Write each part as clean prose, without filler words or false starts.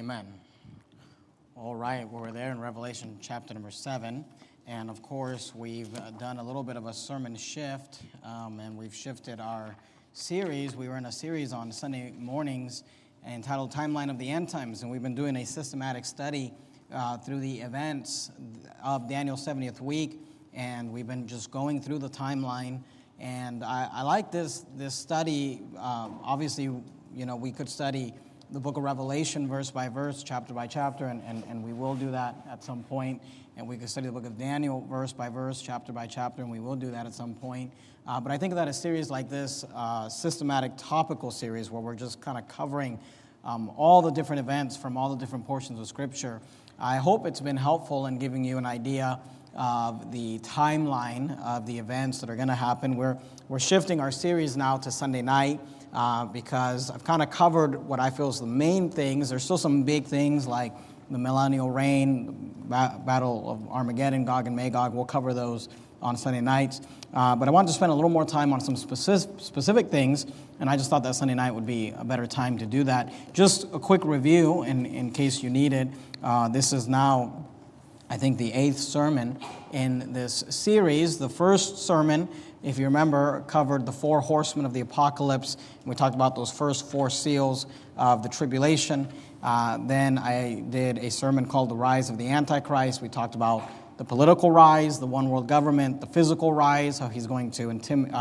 Amen. All right, well, we're there in Revelation chapter number 7. And of course, we've done a little bit of a sermon shift, and we've shifted our series. We were in a series on Sunday mornings entitled Timeline of the End Times, and we've been doing a systematic study through the events of Daniel's 70th week, and we've been just going through the timeline. And I like this study. Obviously, you know, we could study the book of Revelation verse by verse, chapter by chapter, and we will do that at some point. And we could study the book of Daniel verse by verse, chapter by chapter, and we will do that at some point. But I think that a series like this, systematic topical series, where we're just kind of covering all the different events from all the different portions of Scripture, I hope it's been helpful in giving you an idea of the timeline of the events that are going to happen. We're shifting our series now to Sunday night because I've kind of covered what I feel is the main things. There's still some big things like the millennial reign, Battle of Armageddon, Gog and Magog. We'll cover those on Sunday nights. But I wanted to spend a little more time on some specific things, and I just thought that Sunday night would be a better time to do that. Just a quick review in case you need it. This is now, I think, the 8th sermon in this series. The first sermon, if you remember, covered the 4 horsemen of the apocalypse. We talked about those first 4 seals of the tribulation. Then I did a sermon called The Rise of the Antichrist. We talked about the political rise, the one world government, the physical rise, how he's going to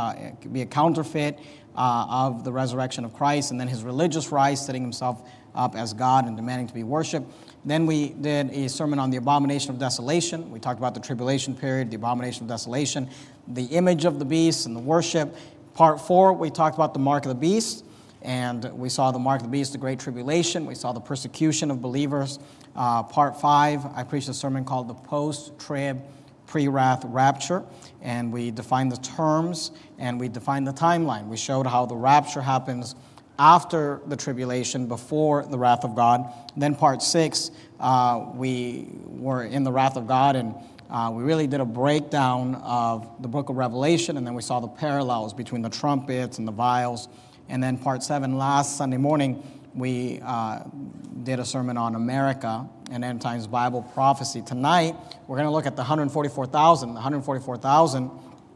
be a counterfeit of the resurrection of Christ, and then his religious rise, setting himself up as God and demanding to be worshipped. Then we did a sermon on the abomination of desolation. We talked about the tribulation period, the abomination of desolation, the image of the beast and the worship. Part 4, we talked about the mark of the beast, and we saw the mark of the beast, the great tribulation. We saw the persecution of believers. Part 5, I preached a sermon called the post-trib, pre-wrath rapture, and we defined the terms and we defined the timeline. We showed how the rapture happens after the tribulation, before the wrath of God. Then part 6, we were in the wrath of God, and we really did a breakdown of the book of Revelation, and then we saw the parallels between the trumpets and the vials. And then part 7, last Sunday morning, we did a sermon on America and End Times Bible prophecy. Tonight, we're going to look at the 144,000. The 144,000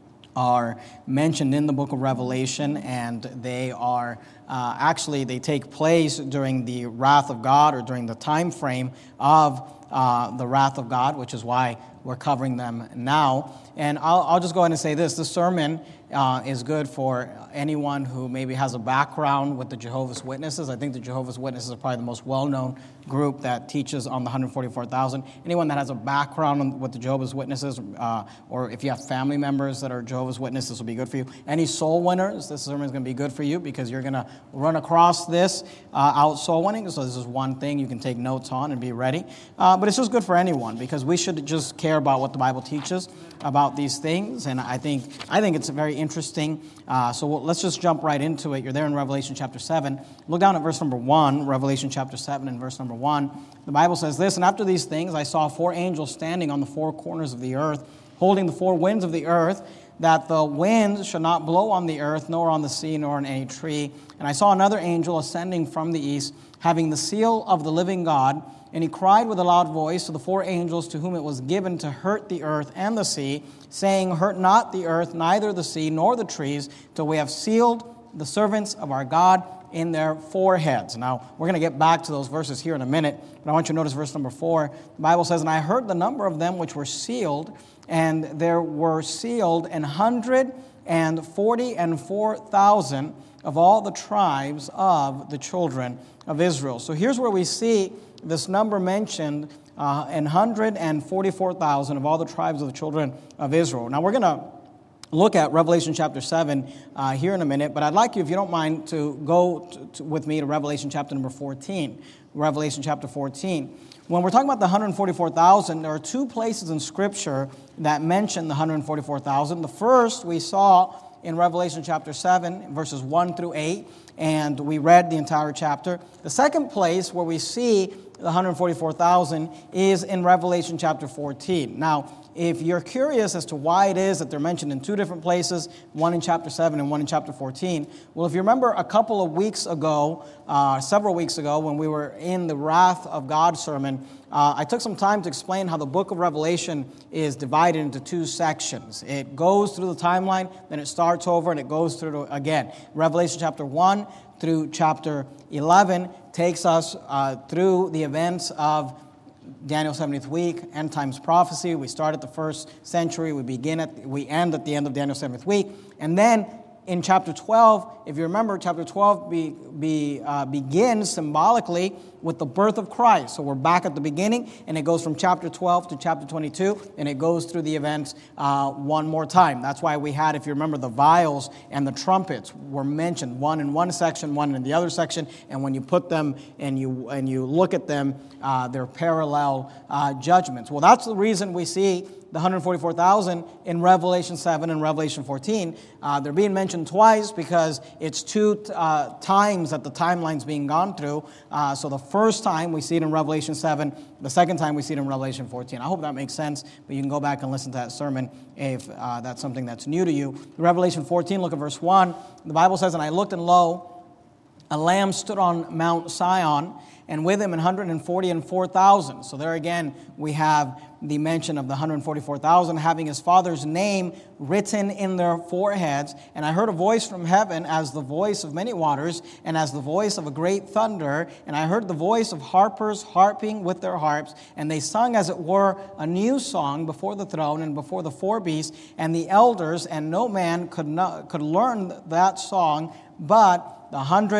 are mentioned in the book of Revelation, and they are actually, they take place during the wrath of God, or during the time frame of the wrath of God, which is why we're covering them now. And I'll just go ahead and say this. This sermon is good for anyone who maybe has a background with the Jehovah's Witnesses. I think the Jehovah's Witnesses are probably the most well-known group that teaches on the 144,000. Anyone that has a background with the Jehovah's Witnesses, or if you have family members that are Jehovah's Witnesses, this will be good for you. Any soul winners, this sermon is going to be good for you because you're going to run across this out soul winning. So this is one thing you can take notes on and be ready. But it's just good for anyone because we should just care about what the Bible teaches about these things, and I think it's very interesting. So let's just jump right into it. You're there in Revelation chapter 7. Look down at verse number 1, Revelation chapter 7 and verse number 1. The Bible says this, "And after these things I saw 4 angels standing on the 4 corners of the earth, holding the 4 winds of the earth, that the wind should not blow on the earth, nor on the sea, nor on any tree. And I saw another angel ascending from the east, having the seal of the living God. And he cried with a loud voice to the 4 angels to whom it was given to hurt the earth and the sea, saying, Hurt not the earth, neither the sea, nor the trees, till we have sealed the servants of our God in their foreheads." Now, we're going to get back to those verses here in a minute, but I want you to notice verse number 4. The Bible says, "And I heard the number of them which were sealed, and there were sealed 144,000 of all the tribes of the children of Israel." So here's where we see this number mentioned, 144,000 of all the tribes of the children of Israel. Now we're going to look at Revelation chapter 7 here in a minute, but I'd like you, if you don't mind, to go with me to Revelation chapter number 14. Revelation chapter 14. When we're talking about the 144,000, there are 2 places in Scripture that mention the 144,000. The first we saw in Revelation chapter 7, verses 1 through 8, and we read the entire chapter. The second place where we see the 144,000 is in Revelation chapter 14. Now, if you're curious as to why it is that they're mentioned in two different places, one in chapter 7 and one in chapter 14, well, if you remember a couple of weeks ago, several weeks ago, when we were in the Wrath of God sermon, I took some time to explain how the book of Revelation is divided into two sections. It goes through the timeline, then it starts over, and it goes through again. Revelation chapter 1 through chapter 11 takes us through the events of Daniel's 70th week, end times prophecy. We start at the first century. We end at the end of Daniel's 70th week. And then in chapter 12, if you remember, chapter 12 begins symbolically with the birth of Christ. So we're back at the beginning, and it goes from chapter 12 to chapter 22, and it goes through the events one more time. That's why we had, if you remember, the vials and the trumpets were mentioned, one in one section, one in the other section, and when you put them and you look at them, they're parallel judgments. Well, that's the reason we see the 144,000 in Revelation 7 and Revelation 14. They're being mentioned twice because it's two times that the timeline's being gone through. So the first time we see it in Revelation 7, the second time we see it in Revelation 14. I hope that makes sense, but you can go back and listen to that sermon if that's something that's new to you. Revelation 14, look at verse 1. The Bible says, "And I looked, and lo, a lamb stood on Mount Sion, and with him 144,000. So there again, we have the mention of the 144,000 having his Father's name written in their foreheads. And I heard a voice from heaven as the voice of many waters and as the voice of a great thunder. And I heard the voice of harpers harping with their harps. And they sung, as it were, a new song before the throne and before the four beasts and the elders. And no man could learn that song but the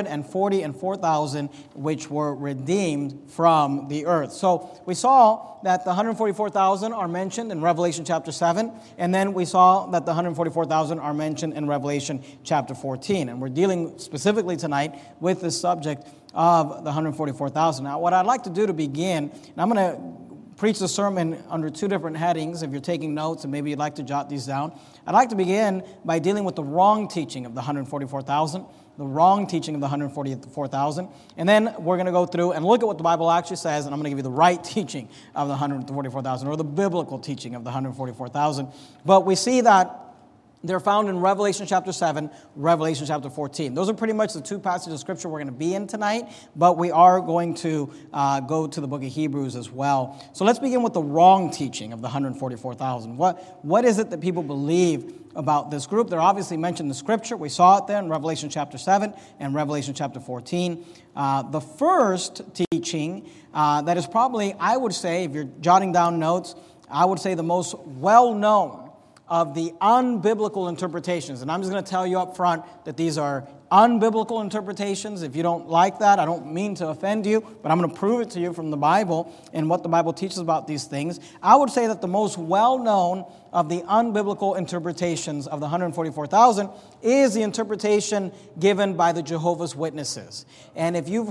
144,000 which were redeemed from the earth." So we saw that the 144,000 are mentioned in Revelation chapter 7, and then we saw that the 144,000 are mentioned in Revelation chapter 14. And we're dealing specifically tonight with the subject of the 144,000. Now, what I'd like to do to begin, and I'm going to preach the sermon under two different headings. If you're taking notes and maybe you'd like to jot these down, I'd like to begin by dealing with the wrong teaching of the 144,000. The wrong teaching of the 144,000. And then we're going to go through and look at what the Bible actually says, and I'm going to give you the right teaching of the 144,000, or the biblical teaching of the 144,000. But we see that they're found in Revelation chapter 7, Revelation chapter 14. Those are pretty much the two passages of Scripture we're going to be in tonight, but we are going to go to the book of Hebrews as well. So let's begin with the wrong teaching of the 144,000. What is it that people believe about this group? They're obviously mentioned in the Scripture. We saw it there in Revelation chapter 7 and Revelation chapter 14. The first teaching that is probably, I would say, if you're jotting down notes, I would say the most well-known of the unbiblical interpretations. And I'm just going to tell you up front that these are unbiblical interpretations. If you don't like that, I don't mean to offend you, but I'm going to prove it to you from the Bible and what the Bible teaches about these things. I would say that the most well-known of the unbiblical interpretations of the 144,000 is the interpretation given by the Jehovah's Witnesses. And if you've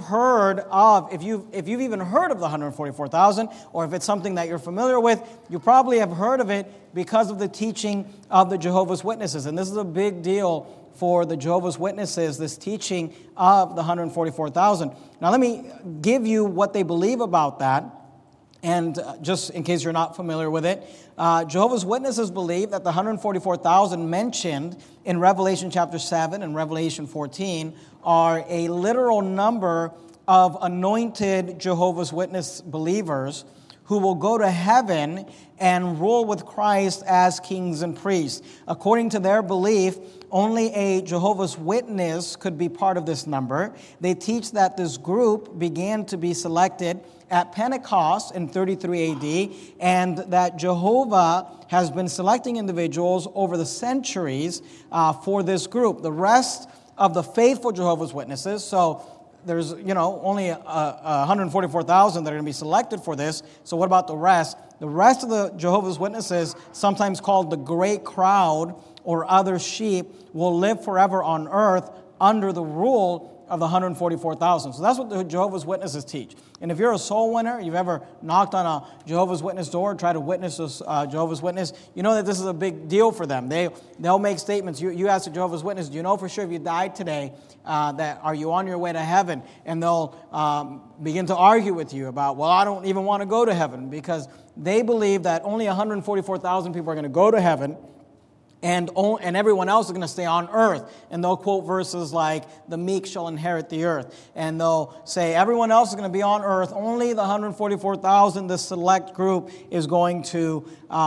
even heard of the 144,000, or if it's something that you're familiar with, you probably have heard of it because of the teaching of the Jehovah's Witnesses. And this is a big deal for the Jehovah's Witnesses, this teaching of the 144,000. Now let me give you what they believe about that, and just in case you're not familiar with it, Jehovah's Witnesses believe that the 144,000 mentioned in Revelation chapter 7 and Revelation 14 are a literal number of anointed Jehovah's Witness believers who will go to heaven and rule with Christ as kings and priests. According to their belief, only a Jehovah's Witness could be part of this number. They teach that this group began to be selected at Pentecost in 33 AD, and that Jehovah has been selecting individuals over the centuries for this group. The rest of the faithful Jehovah's Witnesses, so there's, only 144,000 that are going to be selected for this. So what about the rest? The rest of the Jehovah's Witnesses, sometimes called the great crowd or other sheep, will live forever on earth under the rule of the 144,000. So that's what the Jehovah's Witnesses teach. And if you're a soul winner, you've ever knocked on a Jehovah's Witness door, tried to witness a Jehovah's Witness, you know that this is a big deal for them. They'll make statements. You ask a Jehovah's Witness, do you know for sure if you died today, that are you on your way to heaven? And they'll begin to argue with you about, well, I don't even want to go to heaven, because they believe that only 144,000 people are going to go to heaven, and everyone else is going to stay on earth. And they'll quote verses like, the meek shall inherit the earth. And they'll say, everyone else is going to be on earth. Only the 144,000, this select group, is going to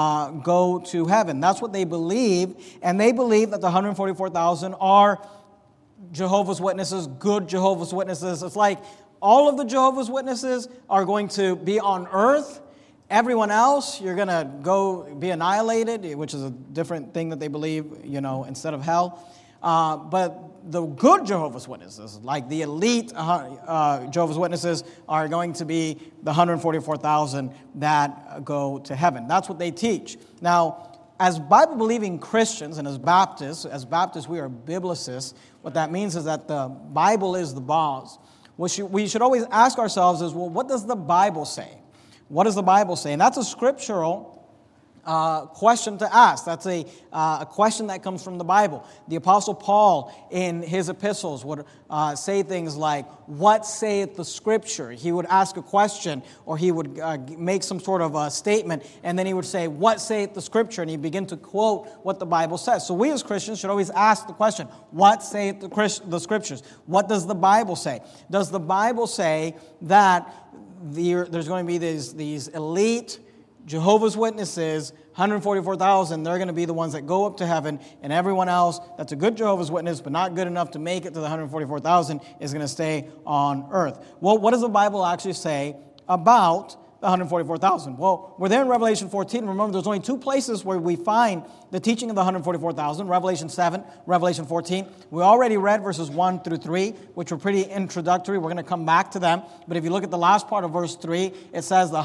go to heaven. That's what they believe. And they believe that the 144,000 are Jehovah's Witnesses, good Jehovah's Witnesses. It's like all of the Jehovah's Witnesses are going to be on earth. Everyone else, you're going to go be annihilated, which is a different thing that they believe, instead of hell. But the good Jehovah's Witnesses, like the elite Jehovah's Witnesses, are going to be the 144,000 that go to heaven. That's what they teach. Now, as Bible-believing Christians and as Baptists, we are biblicists. What that means is that the Bible is the boss. What we should always ask ourselves is, well, what does the Bible say? What does the Bible say? And that's a scriptural question to ask. That's a question that comes from the Bible. The Apostle Paul, in his epistles, would say things like, what saith the Scripture? He would ask a question, or he would make some sort of a statement, and then he would say, what saith the Scripture? And he'd begin to quote what the Bible says. So we as Christians should always ask the question, what saith the Scriptures? What does the Bible say? Does the Bible say that there's going to be these elite Jehovah's Witnesses, 144,000, they're going to be the ones that go up to heaven, and everyone else that's a good Jehovah's Witness but not good enough to make it to the 144,000 is going to stay on earth? Well, what does the Bible actually say about the 144,000? Well, we're there in Revelation 14. Remember, there's only two places where we find the teaching of the 144,000, Revelation 7, Revelation 14. We already read verses 1 through 3, which were pretty introductory. We're going to come back to them. But if you look at the last part of verse 3, it says the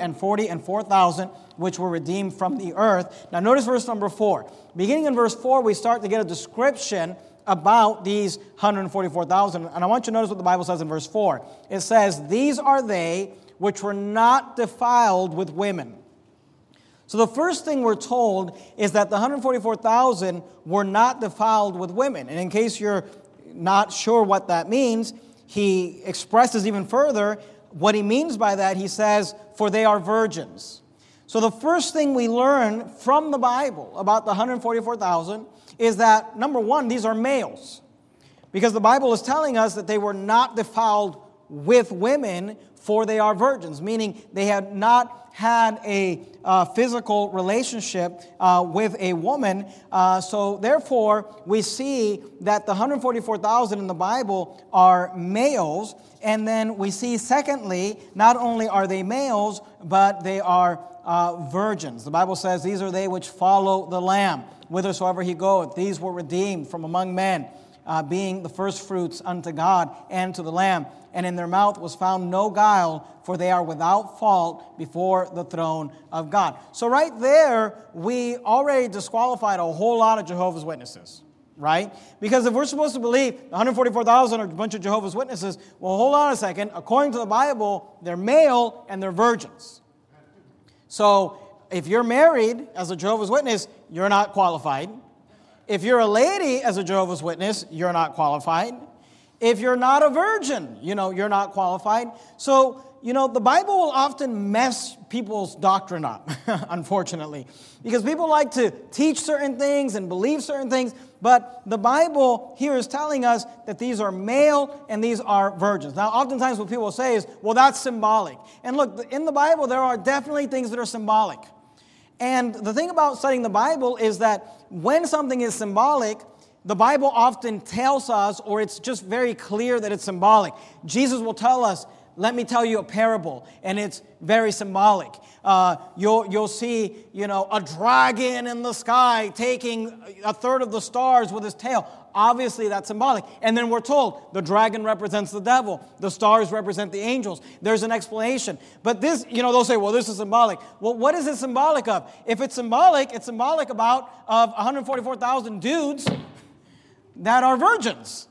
144,000 which were redeemed from the earth. Now notice verse number 4. Beginning in verse 4, we start to get a description about these 144,000. And I want you to notice what the Bible says in verse 4. It says, these are they which were not defiled with women. So the first thing we're told is that the 144,000 were not defiled with women. And in case you're not sure what that means, he expresses even further what he means by that. He says, for they are virgins. So the first thing we learn from the Bible about the 144,000 is that, number one, these are males. Because the Bible is telling us that they were not defiled with women, for they are virgins, meaning they had not had a physical relationship with a woman. So therefore, we see that the 144,000 in the Bible are males. And then we see, secondly, not only are they males, but they are virgins. The Bible says, these are they which follow the Lamb, whithersoever he goeth. These were redeemed from among men, being the firstfruits unto God and to the Lamb. And in their mouth was found no guile, for they are without fault before the throne of God. So right there, we already disqualified a whole lot of Jehovah's Witnesses, right? Because if we're supposed to believe 144,000 are a bunch of Jehovah's Witnesses, well, hold on a second. According to the Bible, they're male and they're virgins. So if you're married as a Jehovah's Witness, you're not qualified. If you're a lady as a Jehovah's Witness, you're not qualified. If you're not a virgin, you're not qualified. So, the Bible will often mess people's doctrine up, unfortunately. Because people like to teach certain things and believe certain things, but the Bible here is telling us that these are male and these are virgins. Now, oftentimes what people say is, well, that's symbolic. And look, in the Bible, there are definitely things that are symbolic. And the thing about studying the Bible is that when something is symbolic, the Bible often tells us, or it's just very clear that it's symbolic. Jesus will tell us, let me tell you a parable, and it's very symbolic. You'll see, a dragon in the sky taking a third of the stars with his tail. Obviously, that's symbolic. And then we're told the dragon represents the devil. The stars represent the angels. There's an explanation. But this, they'll say, well, this is symbolic. Well, what is it symbolic of? If it's symbolic of 144,000 dudes that are virgins.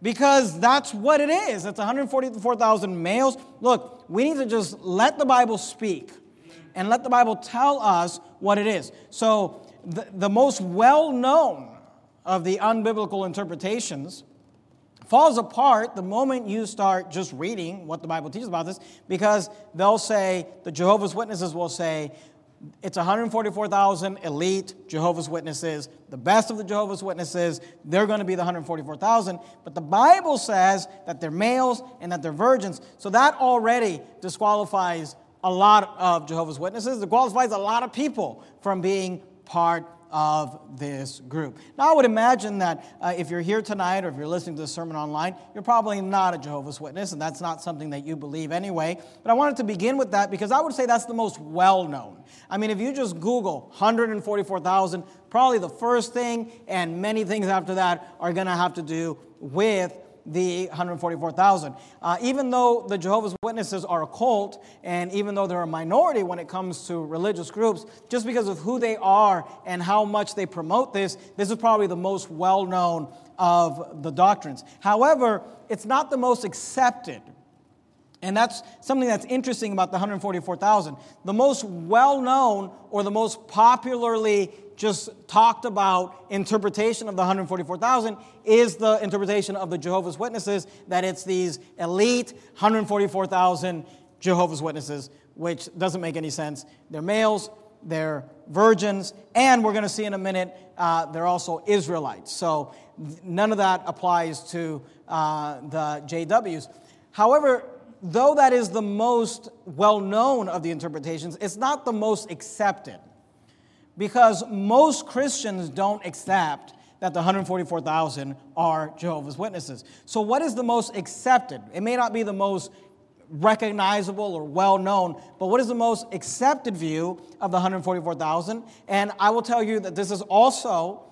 because that's what it is. It's 144,000 males. Look, we need to just let the Bible speak and let the Bible tell us what it is. So the most well-known of the unbiblical interpretations falls apart the moment you start just reading what the Bible teaches about this, because they'll say, the Jehovah's Witnesses will say, it's 144,000 elite Jehovah's Witnesses, the best of the Jehovah's Witnesses, they're going to be the 144,000. But the Bible says that they're males and that they're virgins. So that already disqualifies a lot of Jehovah's Witnesses. It disqualifies a lot of people from being part of this group. Now, I would imagine that if you're here tonight or if you're listening to the sermon online, you're probably not a Jehovah's Witness, and that's not something that you believe anyway. But I wanted to begin with that because I would say that's the most well-known. I mean, if you just Google 144,000, probably the first thing and many things after that are going to have to do with the 144,000. Even though the Jehovah's Witnesses are a cult, and even though they're a minority when it comes to religious groups, just because of who they are and how much they promote this is probably the most well-known of the doctrines. However, it's not the most accepted. And that's something that's interesting about the 144,000. The most well-known or the most popularly just talked about interpretation of the 144,000 is the interpretation of the Jehovah's Witnesses, that it's these elite 144,000 Jehovah's Witnesses, which doesn't make any sense. They're males, they're virgins, and we're going to see in a minute, they're also Israelites. So none of that applies to the JWs. However, though that is the most well-known of the interpretations, it's not the most accepted. Because most Christians don't accept that the 144,000 are Jehovah's Witnesses. So what is the most accepted? It may not be the most recognizable or well-known, but what is the most accepted view of the 144,000? And I will tell you that this is also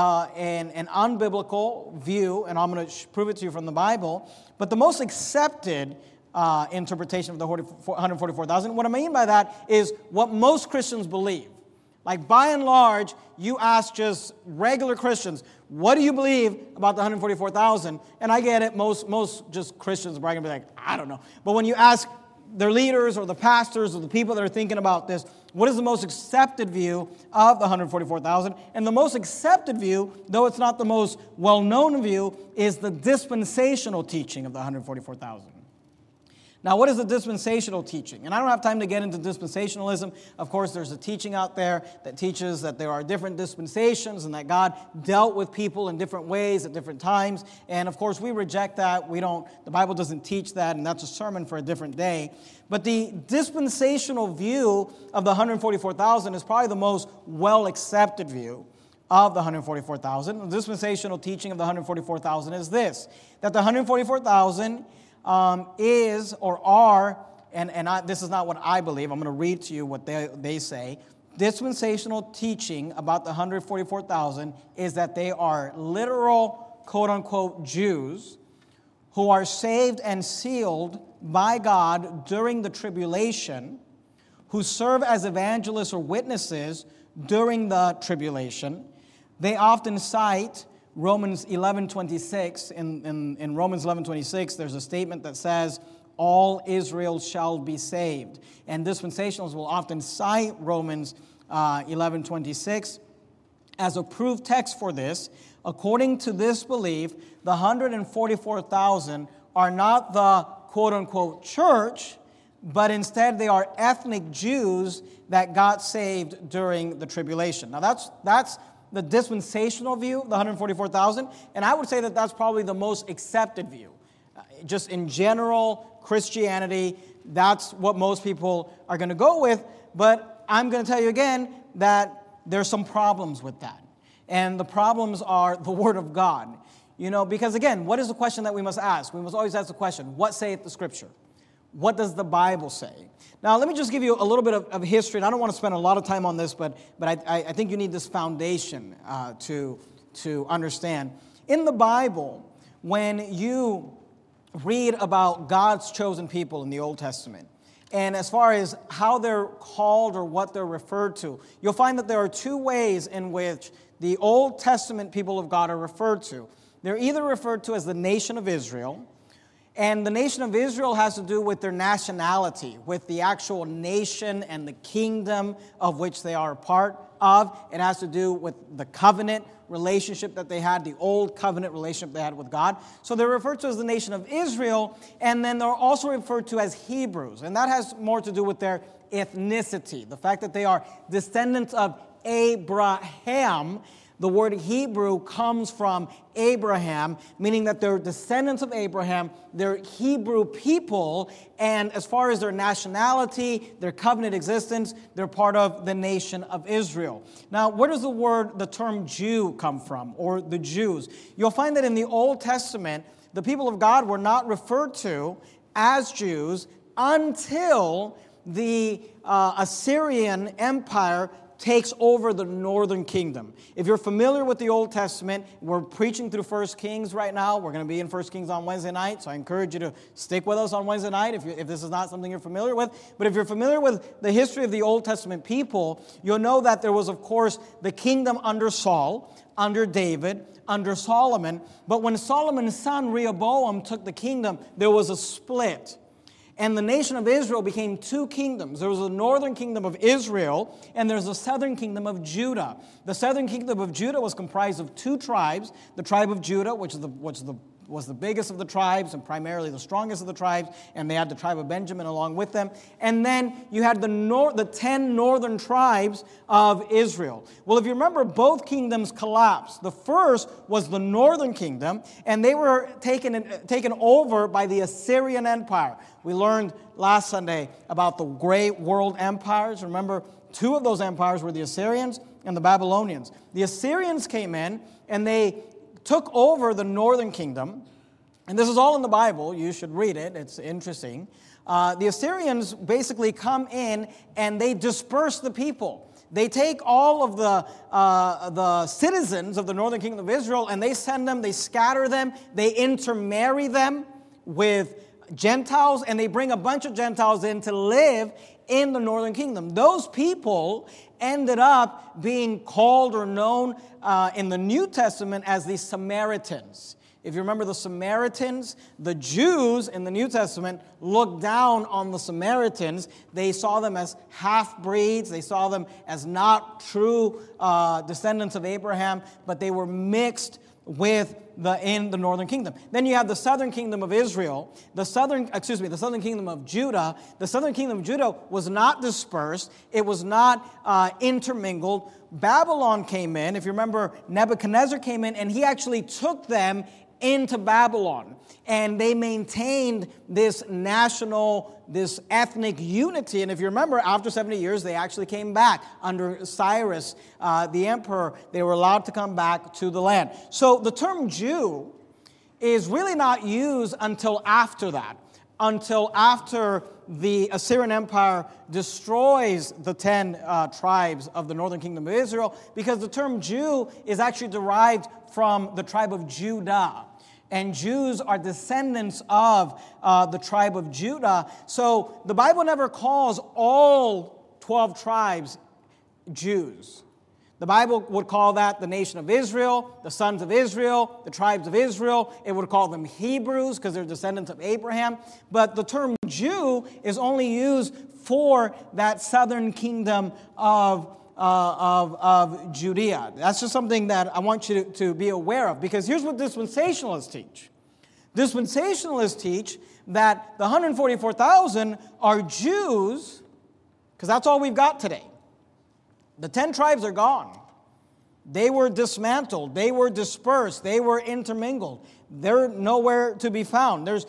an unbiblical view, and I'm going to prove it to you from the Bible. But the most accepted interpretation of the 144,000, what I mean by that is what most Christians believe. Like, by and large, you ask just regular Christians, what do you believe about the 144,000? And I get it, most just Christians are probably going to be like, I don't know. But when you ask their leaders or the pastors or the people that are thinking about this, what is the most accepted view of the 144,000? And the most accepted view, though it's not the most well-known view, is the dispensational teaching of the 144,000. Now, what is the dispensational teaching? And I don't have time to get into dispensationalism. Of course, there's a teaching out there that teaches that there are different dispensations and that God dealt with people in different ways at different times. And of course, we reject that. The Bible doesn't teach that, and that's a sermon for a different day. But the dispensational view of the 144,000 is probably the most well-accepted view of the 144,000. The dispensational teaching of the 144,000 is this, that the 144,000 is or are, and this is not what I believe, I'm going to read to you what they say. Dispensational teaching about the 144,000 is that they are literal, quote-unquote, Jews who are saved and sealed by God during the tribulation, who serve as evangelists or witnesses during the tribulation. They often cite Romans 11:26. In Romans 11:26, there's a statement that says, all Israel shall be saved. And dispensationalists will often cite Romans 11:26 as a proof text for this. According to this belief, the 144,000 are not the quote-unquote church, but instead they are ethnic Jews that got saved during the tribulation. Now that's the dispensational view of the 144,000, and I would say that that's probably the most accepted view. Just in general, Christianity, that's what most people are going to go with, but I'm going to tell you again that there's some problems with that. And the problems are the Word of God. Because again, what is the question that we must ask? We must always ask the question, what saith the Scripture? What does the Bible say? Now, let me just give you a little bit of history, and I don't want to spend a lot of time on this, but I think you need this foundation to understand. In the Bible, when you read about God's chosen people in the Old Testament, and as far as how they're called or what they're referred to, you'll find that there are two ways in which the Old Testament people of God are referred to. they're either referred to as the nation of Israel, and the nation of Israel has to do with their nationality, with the actual nation and the kingdom of which they are a part of. It has to do with the covenant relationship that they had, the old covenant relationship they had with God. So they're referred to as the nation of Israel, and then they're also referred to as Hebrews. And that has more to do with their ethnicity, the fact that they are descendants of Abraham. The word Hebrew comes from Abraham, meaning that they're descendants of Abraham, they're Hebrew people, and as far as their nationality, their covenant existence, they're part of the nation of Israel. Now, where does the term Jew come from, or the Jews? You'll find that in the Old Testament, the people of God were not referred to as Jews until the Assyrian Empire takes over the northern kingdom. If you're familiar with the Old Testament, we're preaching through 1 Kings right now. We're going to be in 1 Kings on Wednesday night, so I encourage you to stick with us on Wednesday night if this is not something you're familiar with. But if you're familiar with the history of the Old Testament people, you'll know that there was, of course, the kingdom under Saul, under David, under Solomon. But when Solomon's son Rehoboam took the kingdom, there was a split. And the nation of Israel became two kingdoms. There was a northern kingdom of Israel, and there's a southern kingdom of Judah. The southern kingdom of Judah was comprised of two tribes. The tribe of Judah, which was the biggest of the tribes and primarily the strongest of the tribes, and they had the tribe of Benjamin along with them. And then you had the 10 northern tribes of Israel. Well, if you remember, both kingdoms collapsed. The first was the northern kingdom, and they were taken over by the Assyrian Empire. We learned last Sunday about the great world empires. Remember, two of those empires were the Assyrians and the Babylonians. The Assyrians came in, and they took over the northern kingdom, and this is all in the Bible. You should read it. It's interesting. The Assyrians basically come in, and they disperse the people. They take all of the citizens of the northern kingdom of Israel, and they send them, they scatter them, they intermarry them with Gentiles, and they bring a bunch of Gentiles in to live in the northern kingdom. Those people ended up being called or known in the New Testament as the Samaritans. If you remember the Samaritans, the Jews in the New Testament looked down on the Samaritans. They saw them as half-breeds. They saw them as not true descendants of Abraham, but they were mixed in the northern kingdom. Then you have the southern kingdom of Israel, the southern kingdom of Judah. The southern kingdom of Judah was not dispersed. It was not intermingled. Babylon came in. If you remember, Nebuchadnezzar came in, and he actually took them into Babylon. And they maintained this ethnic unity. And if you remember, after 70 years, they actually came back. Under Cyrus, the emperor, they were allowed to come back to the land. So the term Jew is really not used until after that, until after the Assyrian Empire destroys the 10 tribes of the northern kingdom of Israel, because the term Jew is actually derived from the tribe of Judah. And Jews are descendants of the tribe of Judah. So the Bible never calls all 12 tribes Jews. The Bible would call that the nation of Israel, the sons of Israel, the tribes of Israel. It would call them Hebrews because they're descendants of Abraham. But the term Jew is only used for that southern kingdom of Judea. That's just something that I want you to be aware of, because here's what dispensationalists teach. Dispensationalists teach that the 144,000 are Jews, because that's all we've got today. The 10 tribes are gone. They were dismantled. They were dispersed. They were intermingled. They're nowhere to be found. The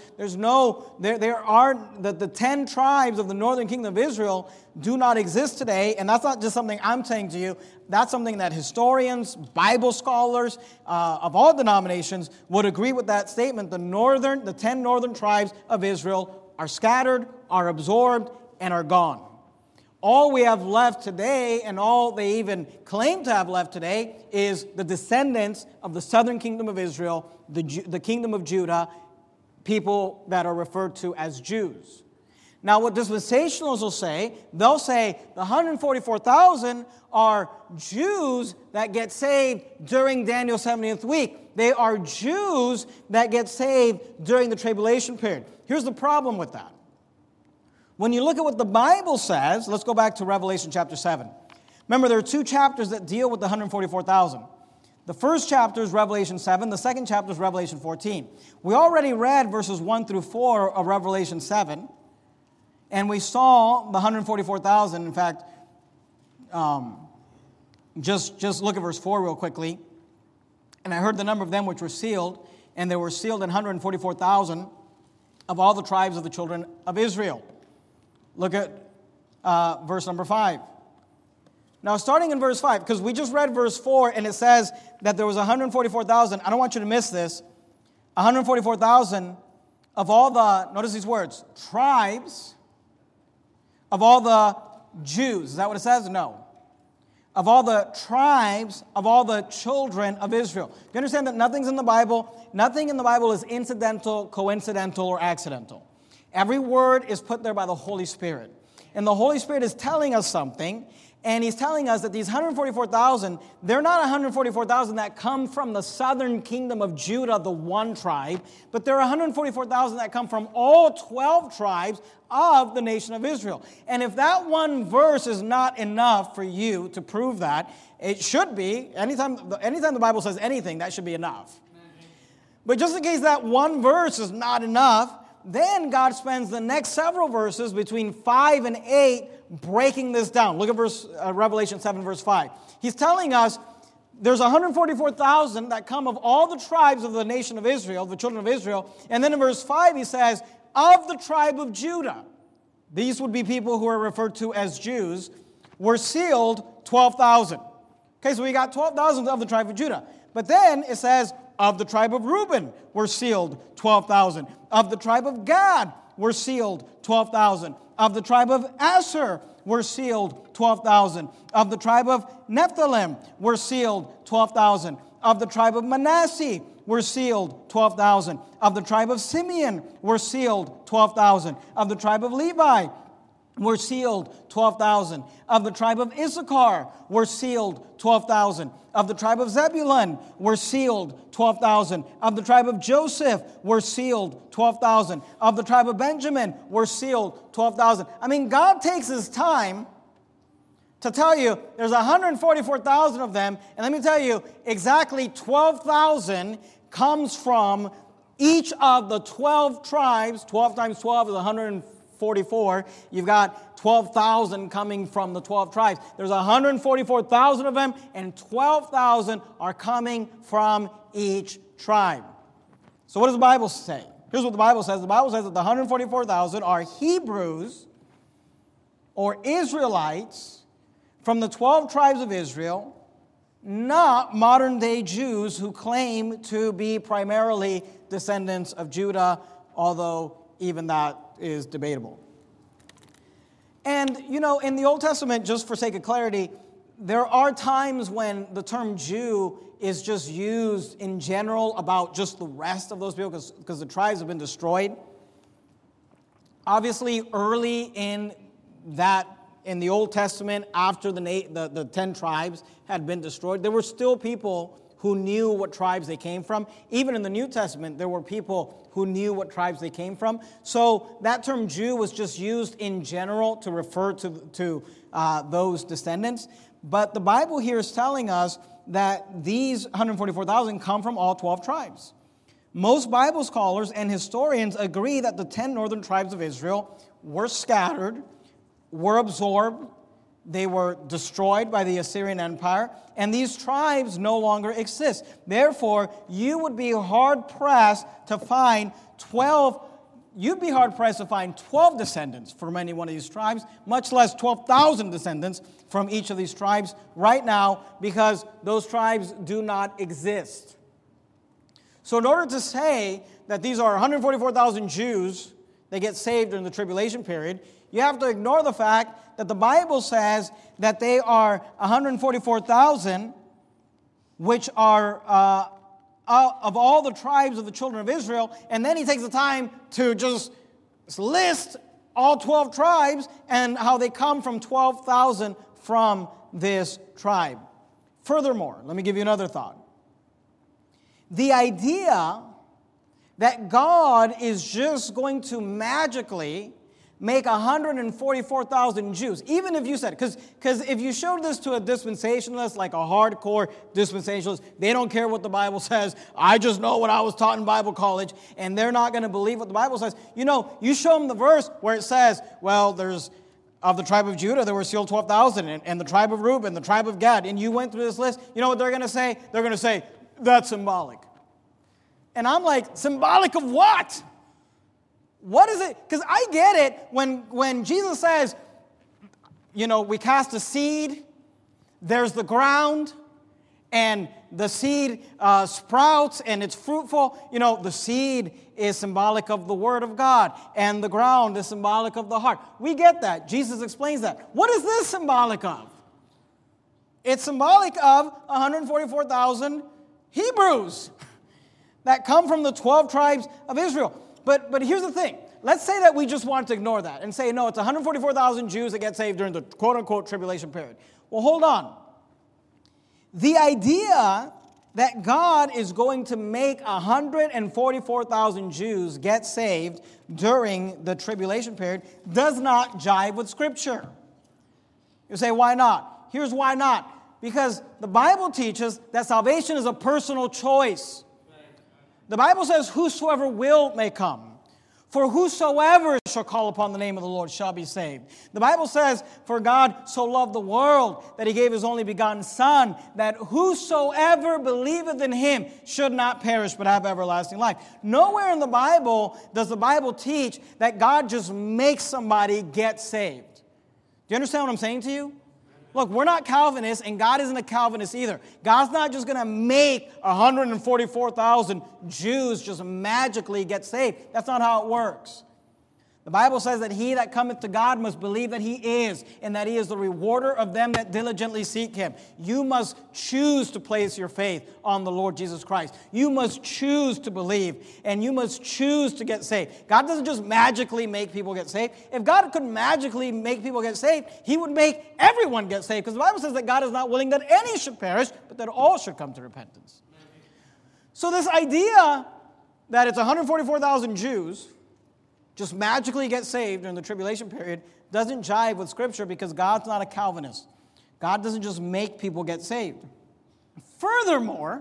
10 tribes of the northern kingdom of Israel do not exist today, and that's not just something I'm saying to you. That's something that historians, Bible scholars of all denominations would agree with that statement. The 10 northern tribes of Israel are scattered, are absorbed, and are gone. All we have left today, and all they even claim to have left today, is the descendants of the southern kingdom of Israel, the kingdom of Judah, people that are referred to as Jews. Now, what dispensationalists will say, they'll say the 144,000 are Jews that get saved during Daniel's 70th week. They are Jews that get saved during the tribulation period. Here's the problem with that. When you look at what the Bible says, let's go back to Revelation chapter 7. Remember, there are two chapters that deal with the 144,000. The first chapter is Revelation 7. The second chapter is Revelation 14. We already read verses 1 through 4 of Revelation 7. And we saw the 144,000. In fact, just look at verse 4 real quickly. And I heard the number of them which were sealed, and they were sealed in 144,000 of all the tribes of the children of Israel. Look at verse number 5. Now, starting in verse 5, because we just read verse 4, and it says that there was 144,000. I don't want you to miss this. 144,000 of all the, notice these words, tribes of all the Jews. Is that what it says? No. Of all the tribes of all the children of Israel. Do you understand that nothing in the Bible is incidental, coincidental, or accidental? Every word is put there by the Holy Spirit. And the Holy Spirit is telling us something, and He's telling us that these 144,000, they're not 144,000 that come from the southern kingdom of Judah, the one tribe, but they're 144,000 that come from all 12 tribes of the nation of Israel. And if that one verse is not enough for you to prove that, it should be. Anytime the Bible says anything, that should be enough. But just in case that one verse is not enough, then God spends the next several verses between 5 and 8 breaking this down. Look at Revelation 7, verse 5. He's telling us there's 144,000 that come of all the tribes of the nation of Israel, the children of Israel. And then in verse 5 he says, of the tribe of Judah, these would be people who are referred to as Jews, were sealed 12,000. Okay, so we got 12,000 of the tribe of Judah. But then it says, of the tribe of Reuben were sealed 12,000. Of the tribe of Gad were sealed 12,000. Of the tribe of Asher were sealed 12,000. Of the tribe of Nephthalim were sealed 12,000. Of the tribe of Manasseh were sealed 12,000. Of the tribe of Simeon were sealed 12,000. Of the tribe of Levi were sealed 12,000. Of the tribe of Issachar were sealed 12,000. Of the tribe of Zebulun were sealed 12,000. Of the tribe of Joseph were sealed 12,000. Of the tribe of Benjamin were sealed 12,000. I mean, God takes His time to tell you there's 144,000 of them. And let me tell you, exactly 12,000 comes from each of the 12 tribes. 12 times 12 is 144. You've got 12,000 coming from the 12 tribes. There's 144,000 of them, and 12,000 are coming from each tribe. So what does the Bible say? Here's what the Bible says. The Bible says that the 144,000 are Hebrews or Israelites from the 12 tribes of Israel, not modern-day Jews who claim to be primarily descendants of Judah, although even that is debatable. And, you know, in the Old Testament, just for sake of clarity, there are times when the term Jew is just used in general about just the rest of those people because the tribes have been destroyed. Obviously, early in the Old Testament, after the 10 tribes had been destroyed, there were still people who knew what tribes they came from. Even in the New Testament, there were people who knew what tribes they came from. So that term Jew was just used in general to refer to those descendants. But the Bible here is telling us that these 144,000 come from all 12 tribes. Most Bible scholars and historians agree that the 10 northern tribes of Israel were scattered, were absorbed, they were destroyed by the Assyrian Empire, and these tribes no longer exist. Therefore, you would be hard-pressed to find 12 descendants from any one of these tribes, much less 12,000 descendants from each of these tribes right now, because those tribes do not exist. So in order to say that these are 144,000 Jews that get saved during the tribulation period, you have to ignore the fact that the Bible says that they are 144,000, which are of all the tribes of the children of Israel, and then he takes the time to just list all 12 tribes and how they come from 12,000 from this tribe. Furthermore, let me give you another thought. The idea that God is just going to magically make 144,000 Jews, even if you said, because if you showed this to a dispensationalist, like a hardcore dispensationalist, they don't care what the Bible says. I just know what I was taught in Bible college, and they're not going to believe what the Bible says. You show them the verse where it says, well, there's, of the tribe of Judah, there were still 12,000, and the tribe of Reuben, the tribe of Gad, and you went through this list, you know what they're going to say? They're going to say, that's symbolic. And I'm like, symbolic of what? What is it? Because I get it when Jesus says, we cast a seed, there's the ground, and the seed sprouts and it's fruitful. The seed is symbolic of the Word of God, and the ground is symbolic of the heart. We get that. Jesus explains that. What is this symbolic of? It's symbolic of 144,000 Hebrews that come from the 12 tribes of Israel. But here's the thing. Let's say that we just want to ignore that and say, no, it's 144,000 Jews that get saved during the quote-unquote tribulation period. Well, hold on. The idea that God is going to make 144,000 Jews get saved during the tribulation period does not jive with Scripture. You say, why not? Here's why not. Because the Bible teaches that salvation is a personal choice. The Bible says, whosoever will may come. For whosoever shall call upon the name of the Lord shall be saved. The Bible says, for God so loved the world that he gave his only begotten Son, that whosoever believeth in him should not perish but have everlasting life. Nowhere in the Bible does the Bible teach that God just makes somebody get saved. Do you understand what I'm saying to you? Look, we're not Calvinists, and God isn't a Calvinist either. God's not just going to make 144,000 Jews just magically get saved. That's not how it works. The Bible says that he that cometh to God must believe that he is, and that he is the rewarder of them that diligently seek him. You must choose to place your faith on the Lord Jesus Christ. You must choose to believe, and you must choose to get saved. God doesn't just magically make people get saved. If God could magically make people get saved, he would make everyone get saved, because the Bible says that God is not willing that any should perish, but that all should come to repentance. So this idea that it's 144,000 Jews just magically get saved during the tribulation period doesn't jive with Scripture, because God's not a Calvinist. God doesn't just make people get saved. Furthermore,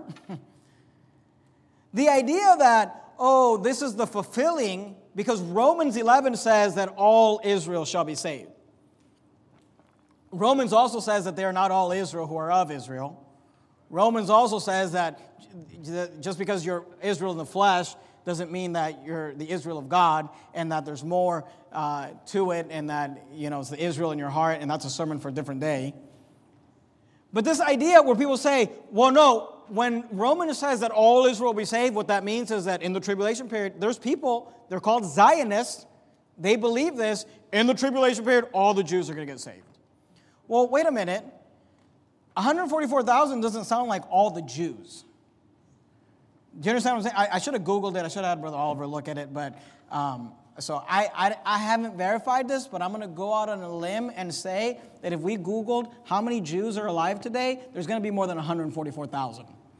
the idea that, this is the fulfilling, because Romans 11 says that all Israel shall be saved. Romans also says that they are not all Israel who are of Israel. Romans also says that just because you're Israel in the flesh doesn't mean that you're the Israel of God, and that there's more to it, and that, it's the Israel in your heart, and that's a sermon for a different day. But this idea where people say, well, no, when Romans says that all Israel will be saved, what that means is that in the tribulation period, there's people, they're called Zionists, they believe this, in the tribulation period, all the Jews are going to get saved. Well, wait a minute. 144,000 doesn't sound like all the Jews. Do you understand what I'm saying? I should have Googled it. I should have had Brother Oliver look at it. But so I haven't verified this, but I'm going to go out on a limb and say that if we Googled how many Jews are alive today, there's going to be more than 144,000.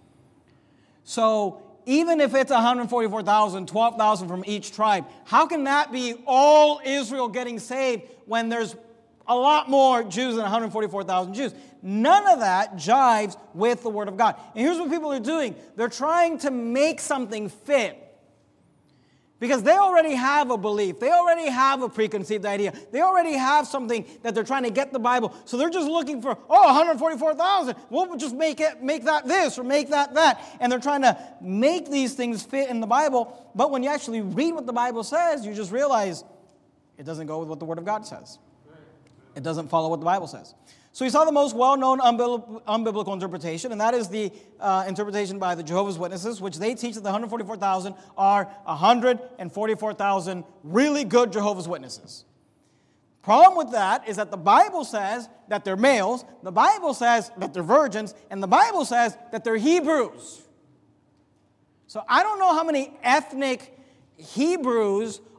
So even if it's 144,000, 12,000 from each tribe, how can that be all Israel getting saved when there's a lot more Jews than 144,000 Jews? None of that jives with the Word of God. And here's what people are doing. They're trying to make something fit. Because they already have a belief. They already have a preconceived idea. They already have something that they're trying to get the Bible. So they're just looking for, 144,000. We'll just make that this or make that. And they're trying to make these things fit in the Bible. But when you actually read what the Bible says, you just realize it doesn't go with what the Word of God says. It doesn't follow what the Bible says. So we saw the most well-known unbiblical interpretation, and that is the interpretation by the Jehovah's Witnesses, which they teach that the 144,000 are 144,000 really good Jehovah's Witnesses. Problem with that is that the Bible says that they're males, the Bible says that they're virgins, and the Bible says that they're Hebrews. So I don't know how many ethnic Hebrews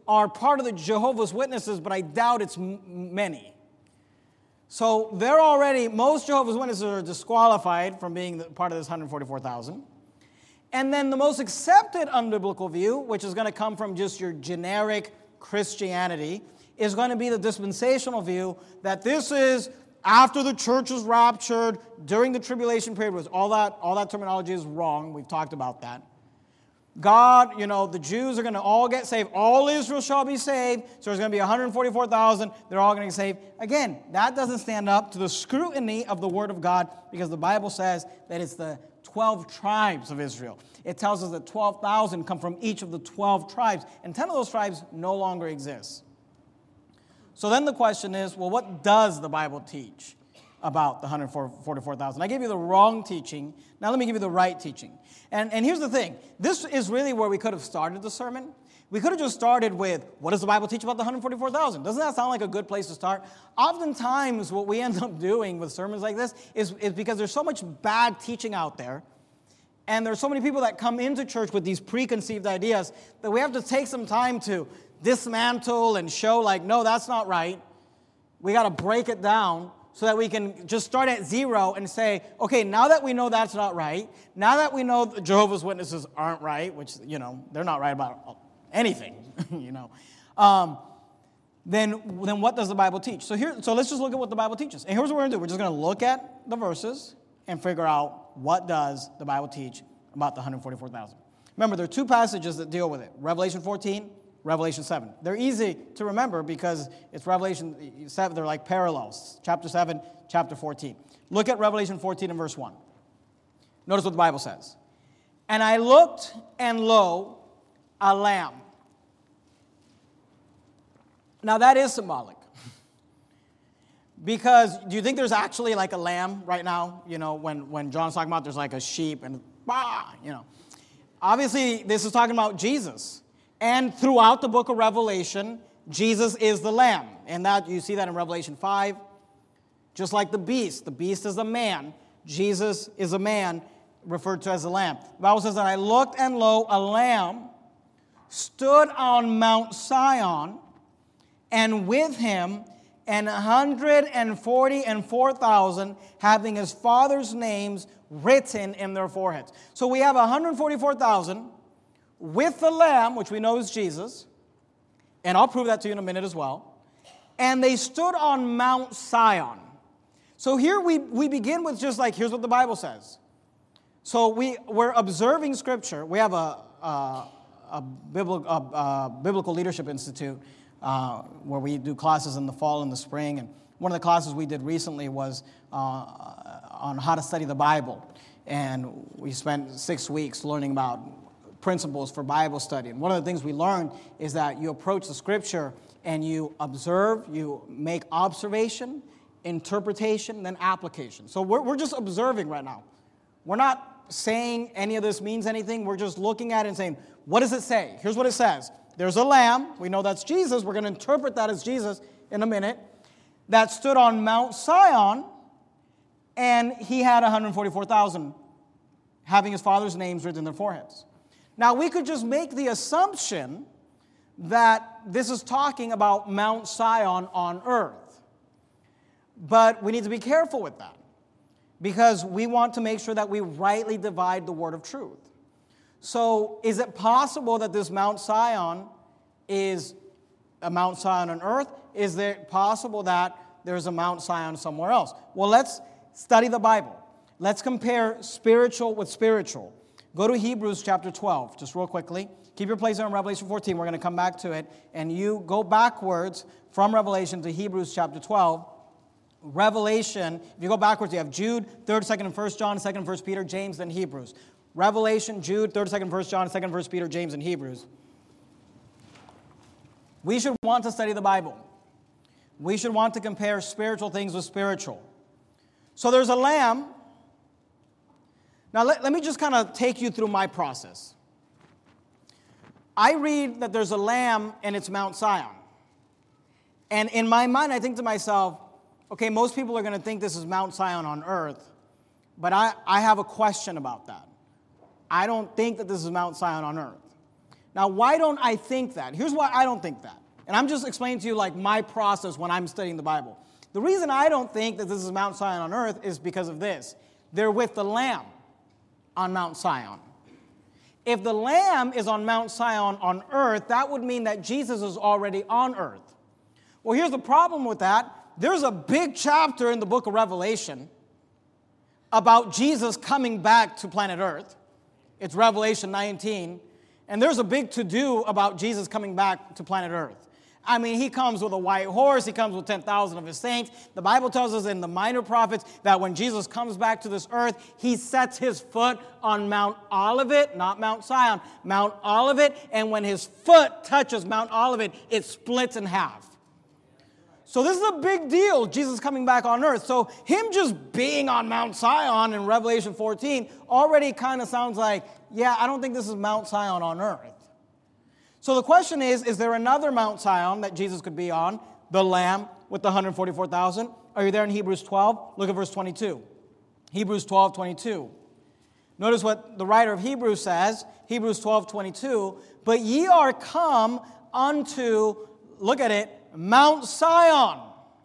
are part of the Jehovah's Witnesses, but I doubt it's many. So they're already, most Jehovah's Witnesses are disqualified from being part of this 144,000. And then the most accepted unbiblical view, which is going to come from just your generic Christianity, is going to be the dispensational view that this is after the church is raptured, during the tribulation period, which all that terminology is wrong. We've talked about that. God, the Jews are going to all get saved. All Israel shall be saved. So there's going to be 144,000. They're all going to get saved. Again, that doesn't stand up to the scrutiny of the Word of God, because the Bible says that it's the 12 tribes of Israel. It tells us that 12,000 come from each of the 12 tribes, and 10 of those tribes no longer exist. So then the question is, well, what does the Bible teach about the 144,000? I gave you the wrong teaching. Now let me give you the right teaching. And here's the thing. This is really where we could have started the sermon. We could have just started with, what does the Bible teach about the 144,000? Doesn't that sound like a good place to start? Oftentimes, what we end up doing with sermons like this is because there's so much bad teaching out there, and there's so many people that come into church with these preconceived ideas that we have to take some time to dismantle and show, like, no, that's not right. We got to break it down so that we can just start at zero and say, okay, now that we know that's not right, now that we know the Jehovah's Witnesses aren't right, which, they're not right about anything, then what does the Bible teach? So let's just look at what the Bible teaches. And here's what we're going to do. We're just going to look at the verses and figure out what does the Bible teach about the 144,000. Remember, there are two passages that deal with it. Revelation 14, Revelation 7. They're easy to remember because it's Revelation 7. They're like parallels. Chapter 7, chapter 14. Look at Revelation 14 and verse 1. Notice what the Bible says. And I looked, and lo, a lamb. Now that is symbolic. Because do you think there's actually like a lamb right now? When John's talking about there's like a sheep and Obviously, this is talking about Jesus. And throughout the book of Revelation, Jesus is the lamb. And that you see that in Revelation 5. Just like the beast. The beast is a man. Jesus is a man referred to as a lamb. The Bible says that I looked, and lo, a lamb stood on Mount Sion, and with him 144,000 having his father's names written in their foreheads. So we have 144,000 with the Lamb, which we know is Jesus, and I'll prove that to you in a minute as well, and they stood on Mount Sion. So here we begin with just like, here's what the Bible says. So we're observing Scripture. We have a Biblical Leadership Institute where we do classes in the fall and the spring, and one of the classes we did recently was on how to study the Bible, and we spent 6 weeks learning about principles for Bible study. And one of the things we learned is that you approach the Scripture and you observe, you make observation, interpretation, then application. So we're just observing right now. We're not saying any of this means anything. We're just looking at it and saying, what does it say? Here's what it says. There's a lamb. We know that's Jesus. We're going to interpret that as Jesus in a minute. That stood on Mount Sion, and he had 144,000 having his father's names written in their foreheads. Now, we could just make the assumption that this is talking about Mount Sion on earth. But we need to be careful with that, because we want to make sure that we rightly divide the word of truth. So, is it possible that this Mount Sion is a Mount Sion on earth? Is it possible that there's a Mount Sion somewhere else? Well, let's study the Bible. Let's compare spiritual with spiritual. Go to Hebrews chapter 12, just real quickly. Keep your place there in Revelation 14. We're going to come back to it. And you go backwards from Revelation to Hebrews chapter 12. Revelation, if you go backwards, you have Jude, 3rd, 2nd, and 1st John, 2nd, 1st Peter, James, then Hebrews. Revelation, Jude, 3rd, 2nd, 1st John, 2nd, 1st Peter, James, and Hebrews. We should want to study the Bible. We should want to compare spiritual things with spiritual. So there's a lamb. Now let me just kind of take you through my process. I read that there's a lamb and it's Mount Sion. And in my mind, I think to myself, okay, most people are going to think this is Mount Sion on earth, but I have a question about that. I don't think that this is Mount Sion on earth. Now, why don't I think that? Here's why I don't think that. And I'm just explaining to you like my process when I'm studying the Bible. The reason I don't think that this is Mount Zion on earth is because of this. They're with the Lamb on Mount Zion. If the Lamb is on Mount Zion on earth, that would mean that Jesus is already on earth. Well, here's the problem with that. There's a big chapter in the book of Revelation about Jesus coming back to planet Earth. It's Revelation 19. And there's a big to-do about Jesus coming back to planet Earth. I mean, he comes with a white horse. He comes with 10,000 of his saints. The Bible tells us in the Minor Prophets that when Jesus comes back to this earth, he sets his foot on Mount Olivet, not Mount Zion, Mount Olivet. And when his foot touches Mount Olivet, it splits in half. So this is a big deal, Jesus coming back on earth. So him just being on Mount Zion in Revelation 14 already kind of sounds like, yeah, I don't think this is Mount Zion on earth. So the question is there another Mount Zion that Jesus could be on? The Lamb with the 144,000? Are you there in Hebrews 12? Look at verse 22. Hebrews 12, 22. Notice what the writer of Hebrews says. Hebrews 12, 22. But ye are come unto, look at it, Mount Zion.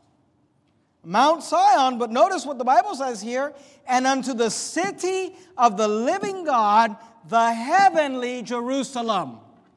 Mount Zion, but notice what the Bible says here. And unto the city of the living God, the heavenly Jerusalem,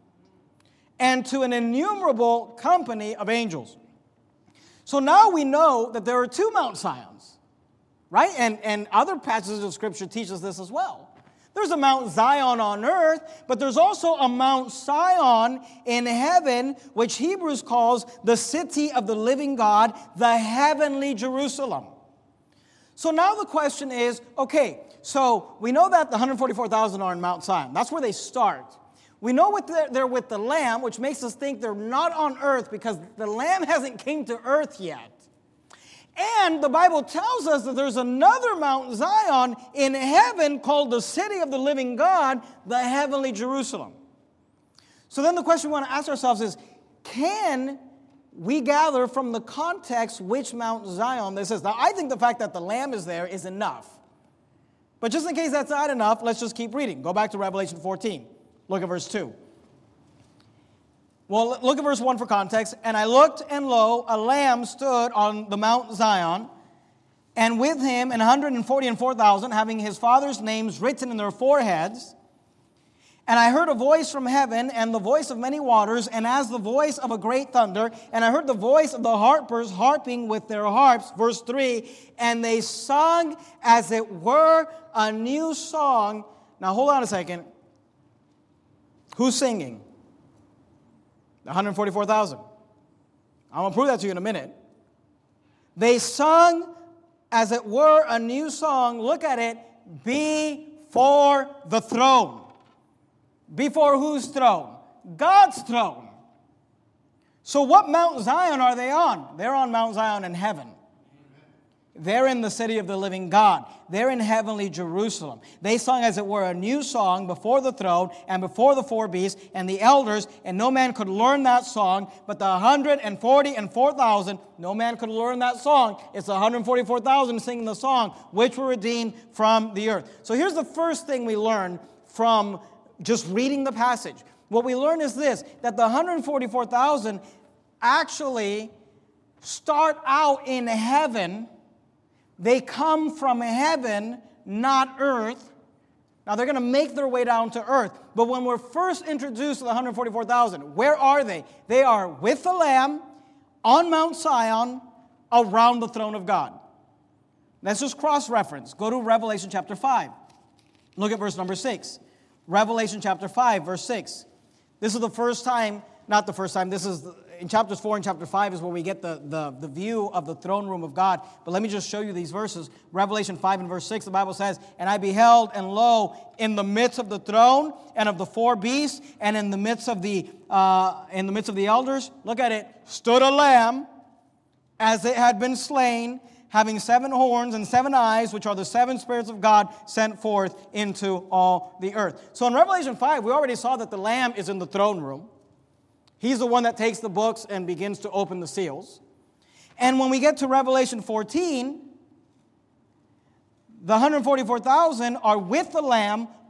and to an innumerable company of angels. So now we know that there are two Mount Zions, right? And other passages of Scripture teach us this as well. There's a Mount Zion on earth, but there's also a Mount Zion in heaven, which Hebrews calls the city of the living God, the heavenly Jerusalem. So now the question is, okay, so we know that the 144,000 are in Mount Zion. That's where they start. We know they're with the Lamb, which makes us think they're not on earth because the Lamb hasn't came to earth yet. And the Bible tells us that there's another Mount Zion in heaven called the city of the living God, the heavenly Jerusalem. So then the question we want to ask ourselves is, can we gather from the context which Mount Zion this is? Now, I think the fact that the Lamb is there is enough. But just in case that's not enough, let's just keep reading. Go back to Revelation 14. Look at verse 2. Well, look at verse 1 for context. And I looked, and lo, a lamb stood on the Mount Zion, and with him 144,000, having his father's names written in their foreheads. And I heard a voice from heaven, and the voice of many waters, and as the voice of a great thunder. And I heard the voice of the harpers harping with their harps. Verse 3, and they sung as it were a new song. Now, hold on a second. Who's singing? The 144,000. I'm going to prove that to you in a minute. They sung as it were a new song. Look at it. Before the throne. Before whose throne? God's throne. So what Mount Zion are they on? They're on Mount Zion in heaven. They're in the city of the living God. They're in heavenly Jerusalem. They sung as it were a new song before the throne and before the four beasts and the elders, and no man could learn that song, but the 144,000, no man could learn that song. It's the 144,000 singing the song, which were redeemed from the earth. So here's the first thing we learn from just reading the passage. What we learn is this, that the 144,000 actually start out in heaven. They come from heaven, not earth. Now, they're going to make their way down to earth. But when we're first introduced to the 144,000, where are they? They are with the Lamb, on Mount Zion, around the throne of God. Let's just cross-reference. Go to Revelation chapter 5. Look at verse number 6. Revelation chapter 5, verse 6. This is the first time, not the first time, this is in chapters 4 and chapter 5 is where we get the view of the throne room of God. But let me just show you these verses. Revelation 5 and verse 6, the Bible says, and I beheld, and lo, in the midst of the throne and of the four beasts, and in the midst of the elders, look at it, stood a lamb, as it had been slain, having 7 horns and 7 eyes, which are the 7 spirits of God sent forth into all the earth. So in Revelation 5, we already saw that the Lamb is in the throne room. He's the one that takes the books and begins to open the seals. And when we get to Revelation 14, the 144,000 are with the Lamb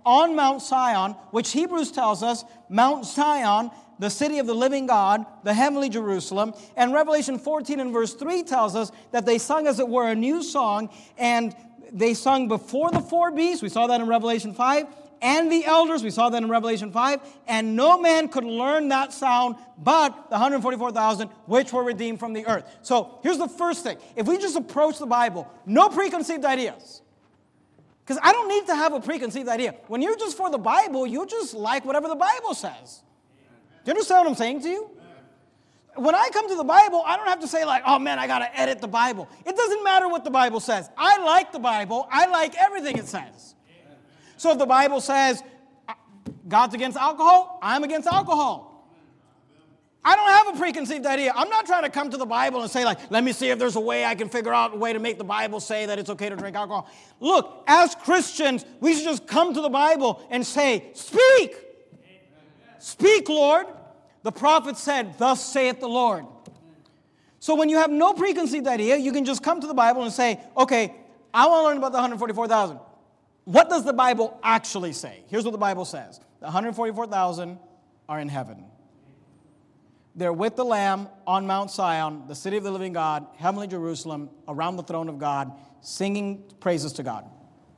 on Mount Zion, which Hebrews tells us, Mount Zion, the city of the living God, the heavenly Jerusalem. And Revelation 14 and verse 3 tells us that they sung, as it were, a new song, and they sung before the four beasts. We saw that in Revelation 5. And the elders, we saw that in Revelation 5. And no man could learn that sound but the 144,000 which were redeemed from the earth. So here's the first thing. If we just approach the Bible, no preconceived ideas. Because I don't need to have a preconceived idea. When you're just for the Bible, you just like whatever the Bible says. Do you understand what I'm saying to you? When I come to the Bible, I don't have to say like, oh man, I got to edit the Bible. It doesn't matter what the Bible says. I like the Bible. I like everything it says. So if the Bible says God's against alcohol, I'm against alcohol. I don't have a preconceived idea. I'm not trying to come to the Bible and say like, let me see if there's a way I can figure out a way to make the Bible say that it's okay to drink alcohol. Look, as Christians, we should just come to the Bible and say, speak. Speak, Lord. The prophet said, thus saith the Lord. So when you have no preconceived idea, you can just come to the Bible and say, okay, I want to learn about the 144,000. What does the Bible actually say? Here's what the Bible says. The 144,000 are in heaven. They're with the Lamb on Mount Zion, the city of the living God, heavenly Jerusalem, around the throne of God, singing praises to God.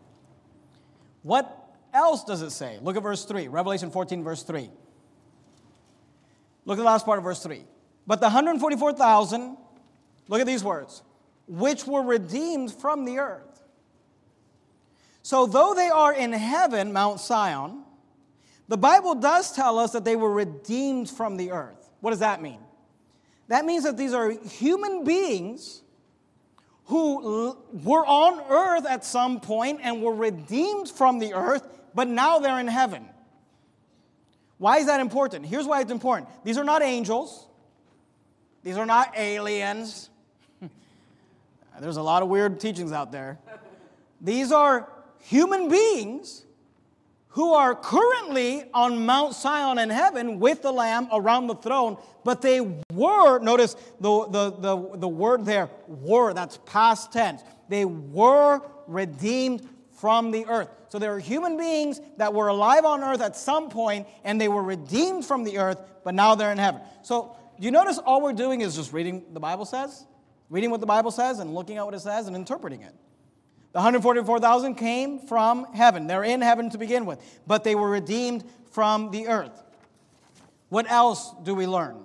What else does it say? Look at verse 3, Revelation 14, verse 3. Look at the last part of verse 3. But the 144,000, look at these words, which were redeemed from the earth. So though they are in heaven, Mount Zion, the Bible does tell us that they were redeemed from the earth. What does that mean? That means that these are human beings who were on earth at some point and were redeemed from the earth, but now they're in heaven. Why is that important? Here's why it's important. These are not angels. These are not aliens. There's a lot of weird teachings out there. These are human beings who are currently on Mount Zion in heaven with the Lamb around the throne, but they were, notice the word there, were, that's past tense. They were redeemed from the earth. So there are human beings that were alive on earth at some point, and they were redeemed from the earth, but now they're in heaven. So do you notice all we're doing is just reading the Bible says? Reading what the Bible says and looking at what it says and interpreting it. The 144,000 came from heaven. They're in heaven to begin with, but they were redeemed from the earth. What else do we learn?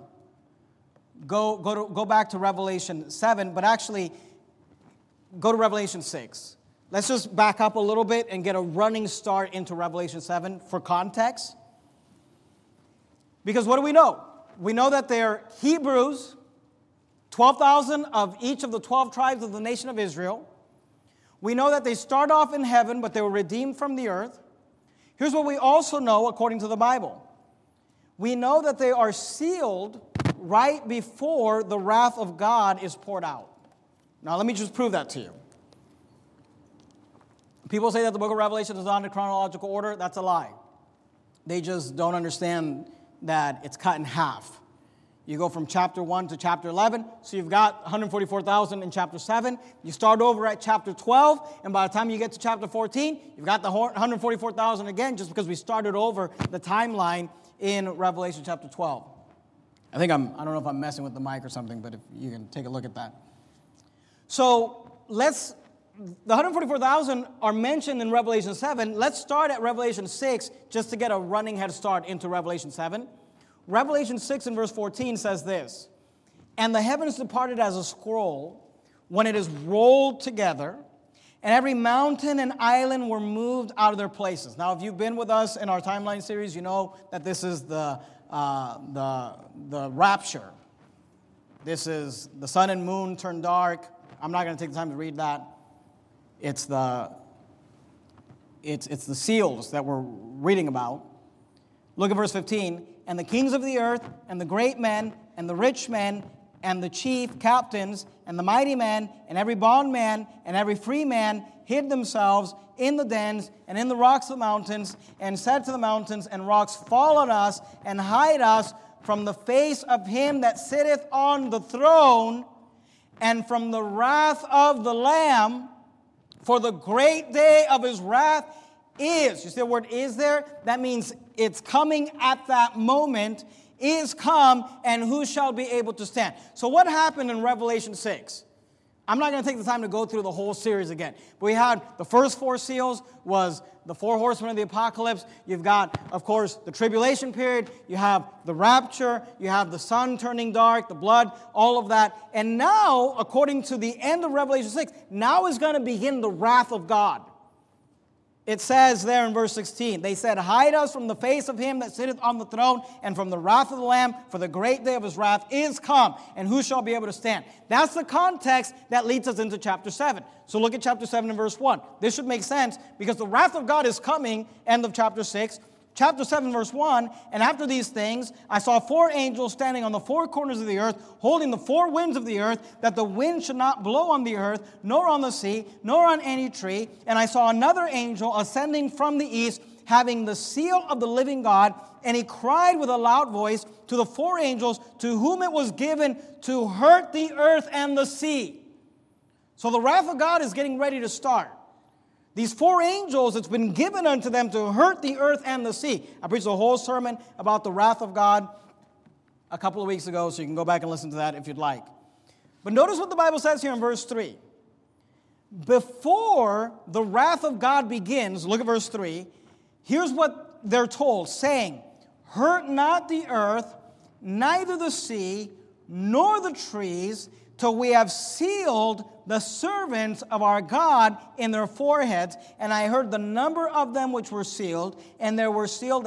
Go back to Revelation 7, but actually go to Revelation 6. Let's just back up a little bit and get a running start into Revelation 7 for context. Because what do we know? We know that they're Hebrews, 12,000 of each of the 12 tribes of the nation of Israel. We know that they start off in heaven, but they were redeemed from the earth. Here's what we also know according to the Bible. We know that they are sealed right before the wrath of God is poured out. Now, let me just prove that to you. People say that the book of Revelation is not in chronological order. That's a lie. They just don't understand that it's cut in half. You go from chapter 1 to chapter 11, so you've got 144,000 in chapter 7. You start over at chapter 12, and by the time you get to chapter 14, you've got the 144,000 again, just because we started over the timeline in Revelation chapter 12. I don't know if I'm messing with the mic or something, but if you can take a look at that. So the 144,000 are mentioned in Revelation 7. Let's start at Revelation 6 just to get a running head start into Revelation 7. Revelation 6 and verse 14 says this, "And the heavens departed as a scroll when it is rolled together, and every mountain and island were moved out of their places." Now, if you've been with us in our timeline series, you know that this is the rapture. This is the sun and moon turn dark. I'm not going to take the time to read that. It's the seals that we're reading about. Look at verse 15. "And the kings of the earth, and the great men, and the rich men, and the chief captains, and the mighty men, and every bondman, and every free man hid themselves in the dens and in the rocks of the mountains, and said to the mountains and rocks, Fall on us, and hide us from the face of him that sitteth on the throne, and from the wrath of the Lamb, for the great day of his wrath is. You see the word is there? That means it's coming at that moment, is come, and who shall be able to stand? So what happened in Revelation 6? I'm not going to take the time to go through the whole series again. But we had the first 4 seals was the 4 horsemen of the apocalypse. You've got, of course, the tribulation period. You have the rapture. You have the sun turning dark, the blood, all of that. And now, according to the end of Revelation 6, now is going to begin the wrath of God. It says there in verse 16, they said, hide us from the face of him that sitteth on the throne and from the wrath of the Lamb, for the great day of his wrath is come, and who shall be able to stand? That's the context that leads us into chapter 7. So look at chapter 7 and verse 1. This should make sense because the wrath of God is coming, end of chapter 6. Chapter 7, verse 1, and after these things, I saw 4 angels standing on the 4 corners of the earth, holding the 4 winds of the earth, that the wind should not blow on the earth, nor on the sea, nor on any tree. And I saw another angel ascending from the east, having the seal of the living God, and he cried with a loud voice to the 4 angels to whom it was given to hurt the earth and the sea. So the wrath of God is getting ready to start. These 4 angels, it's been given unto them to hurt the earth and the sea. I preached a whole sermon about the wrath of God a couple of weeks ago, so you can go back and listen to that if you'd like. But notice what the Bible says here in verse 3. Before the wrath of God begins, look at verse 3, here's what they're told, saying, hurt not the earth, neither the sea, nor the trees, till we have sealed the servants of our God in their foreheads. And I heard the number of them which were sealed, and there were sealed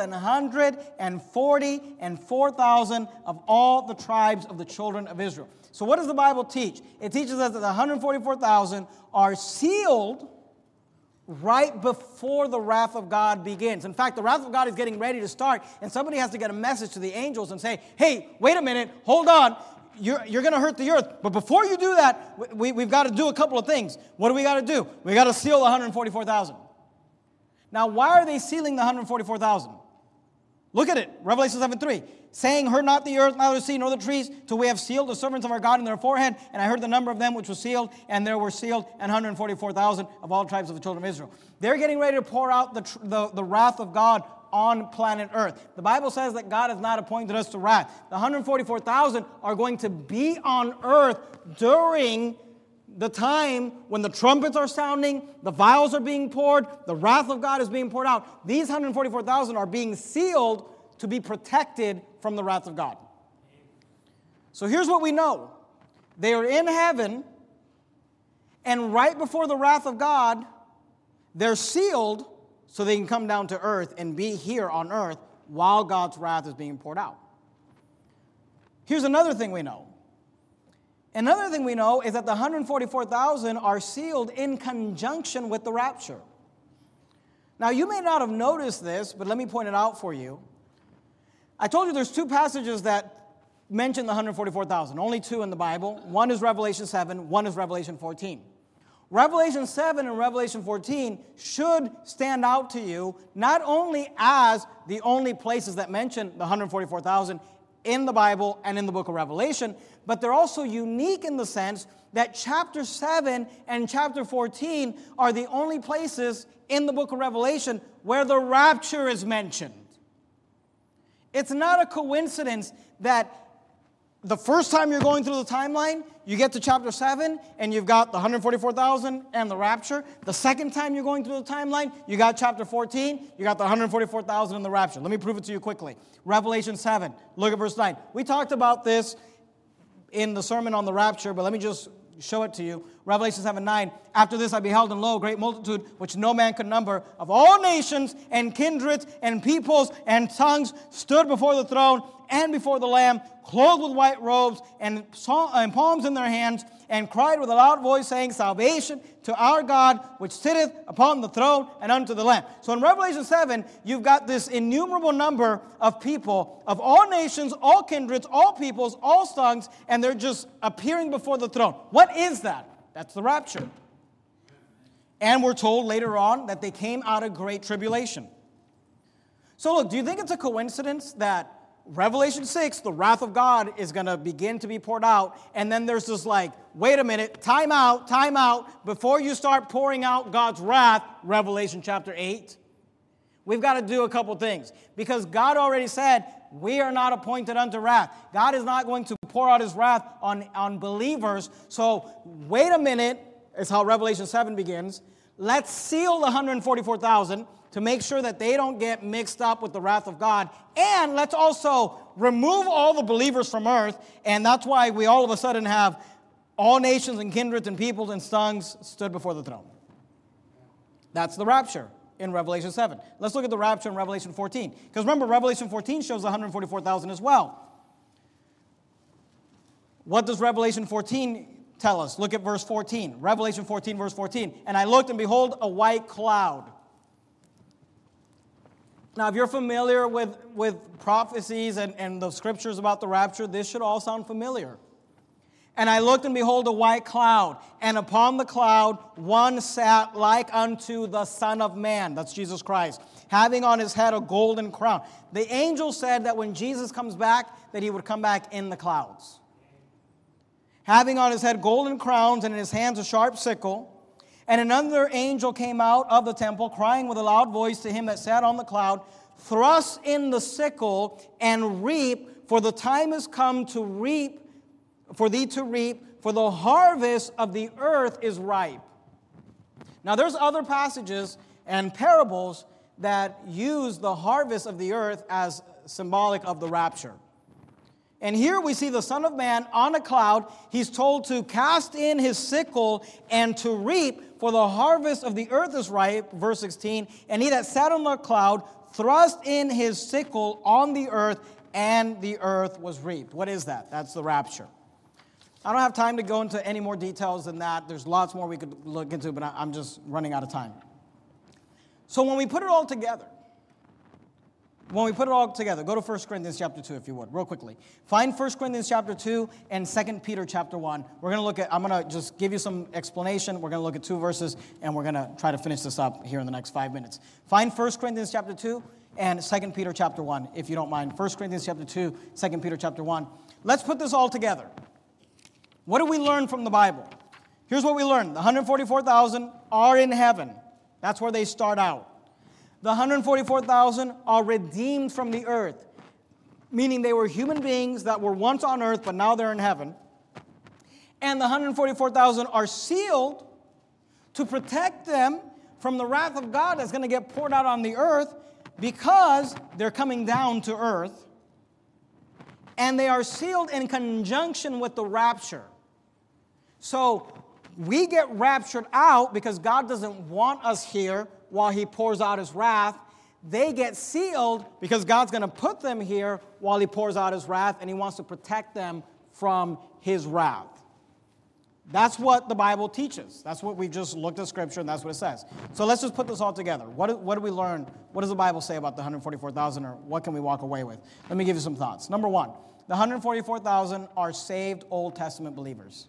144,000 of all the tribes of the children of Israel. So what does the Bible teach? It teaches us that the 144,000 are sealed right before the wrath of God begins. In fact, the wrath of God is getting ready to start, and somebody has to get a message to the angels and say, hey, wait a minute, hold on. You're going to hurt the earth. But before you do that, we've got to do a couple of things. What do we got to do? We got to seal the 144,000. Now, why are they sealing the 144,000? Look at it. Revelation 7:3. Saying, hurt not the earth, neither the sea, nor the trees, till we have sealed the servants of our God in their forehead. And I heard the number of them which was sealed, and there were sealed 144,000 of all tribes of the children of Israel. They're getting ready to pour out the wrath of God on planet Earth. The Bible says that God has not appointed us to wrath. The 144,000 are going to be on earth during the time when the trumpets are sounding, the vials are being poured, the wrath of God is being poured out. These 144,000 are being sealed to be protected from the wrath of God. So here's what we know. They are in heaven, and right before the wrath of God, they're sealed so they can come down to earth and be here on earth while God's wrath is being poured out. Here's another thing we know. Another thing we know is that the 144,000 are sealed in conjunction with the rapture. Now, you may not have noticed this, but let me point it out for you. I told you there's 2 passages that mention the 144,000, only 2 in the Bible. One is Revelation 7, one is Revelation 14. Revelation 7 and Revelation 14 should stand out to you not only as the only places that mention the 144,000 in the Bible and in the book of Revelation, but they're also unique in the sense that chapter 7 and chapter 14 are the only places in the book of Revelation where the rapture is mentioned. It's not a coincidence that the first time you're going through the timeline, you get to chapter 7, and you've got the 144,000 and the rapture. The second time you're going through the timeline, you got chapter 14, you got the 144,000 and the rapture. Let me prove it to you quickly. Revelation 7, look at verse 9. We talked about this in the sermon on the rapture, but let me just show it to you. Revelation 7:9. After this I beheld, and lo, a great multitude, which no man could number, of all nations and kindreds and peoples and tongues, stood before the throne and before the Lamb, clothed with white robes and palms in their hands, and cried with a loud voice, saying, Salvation to our God, which sitteth upon the throne, and unto the Lamb. So in Revelation 7, you've got this innumerable number of people of all nations, all kindreds, all peoples, all tongues, and they're just appearing before the throne. What is that? That's the rapture. And we're told later on that they came out of great tribulation. So look, do you think it's a coincidence that Revelation 6, the wrath of God is going to begin to be poured out, and then there's this like, wait a minute, time out, before you start pouring out God's wrath, Revelation chapter 8, we've got to do a couple things. Because God already said, we are not appointed unto wrath. God is not going to pour out his wrath on believers. So wait a minute, is how Revelation 7 begins. Let's seal the 144,000 to make sure that they don't get mixed up with the wrath of God. And let's also remove all the believers from earth. And that's why we all of a sudden have all nations and kindreds and peoples and tongues stood before the throne. That's the rapture in Revelation 7. Let's look at the rapture in Revelation 14. Because remember, Revelation 14 shows 144,000 as well. What does Revelation 14 tell us? Look at verse 14. Revelation 14, verse 14. And I looked, and behold, a white cloud. Now, if you're familiar with prophecies and the scriptures about the rapture, this should all sound familiar. And I looked, and behold, a white cloud, and upon the cloud one sat like unto the Son of Man, that's Jesus Christ, having on his head a golden crown. The angel said that when Jesus comes back, that he would come back in the clouds. Having on his head golden crowns, and in his hands a sharp sickle. And another angel came out of the temple, crying with a loud voice to him that sat on the cloud, thrust in the sickle and reap, for the time is come to reap, for thee to reap, for the harvest of the earth is ripe. Now there's other passages and parables that use the harvest of the earth as symbolic of the rapture. And here we see the Son of Man on a cloud. He's told to cast in his sickle and to reap, for the harvest of the earth is ripe, verse 16. And he that sat on the cloud thrust in his sickle on the earth, and the earth was reaped. What is that? That's the rapture. I don't have time to go into any more details than that. There's lots more we could look into, but I'm just running out of time. So when we put it all together, go to 1 Corinthians chapter 2, if you would, real quickly. Find 1 Corinthians chapter 2 and 2 Peter chapter 1. I'm going to just give you some explanation. We're going to look at 2 verses, and we're going to try to finish this up here in the next 5 minutes. Find 1 Corinthians chapter 2 and 2 Peter chapter 1, if you don't mind. 1 Corinthians chapter 2, 2 Peter chapter 1. Let's put this all together. What do we learn from the Bible? Here's what we learned. The 144,000 are in heaven. That's where they start out. The 144,000 are redeemed from the earth, meaning they were human beings that were once on earth, but now they're in heaven. And the 144,000 are sealed to protect them from the wrath of God that's going to get poured out on the earth, because they're coming down to earth. And they are sealed in conjunction with the rapture. So we get raptured out because God doesn't want us here while he pours out his wrath. They get sealed because God's going to put them here while he pours out his wrath, and he wants to protect them from his wrath. That's what the Bible teaches. That's what we just looked at Scripture, and that's what it says. So let's just put this all together. What do we learn? What does the Bible say about the 144,000, or what can we walk away with? Let me give you some thoughts. Number one, the 144,000 are saved Old Testament believers.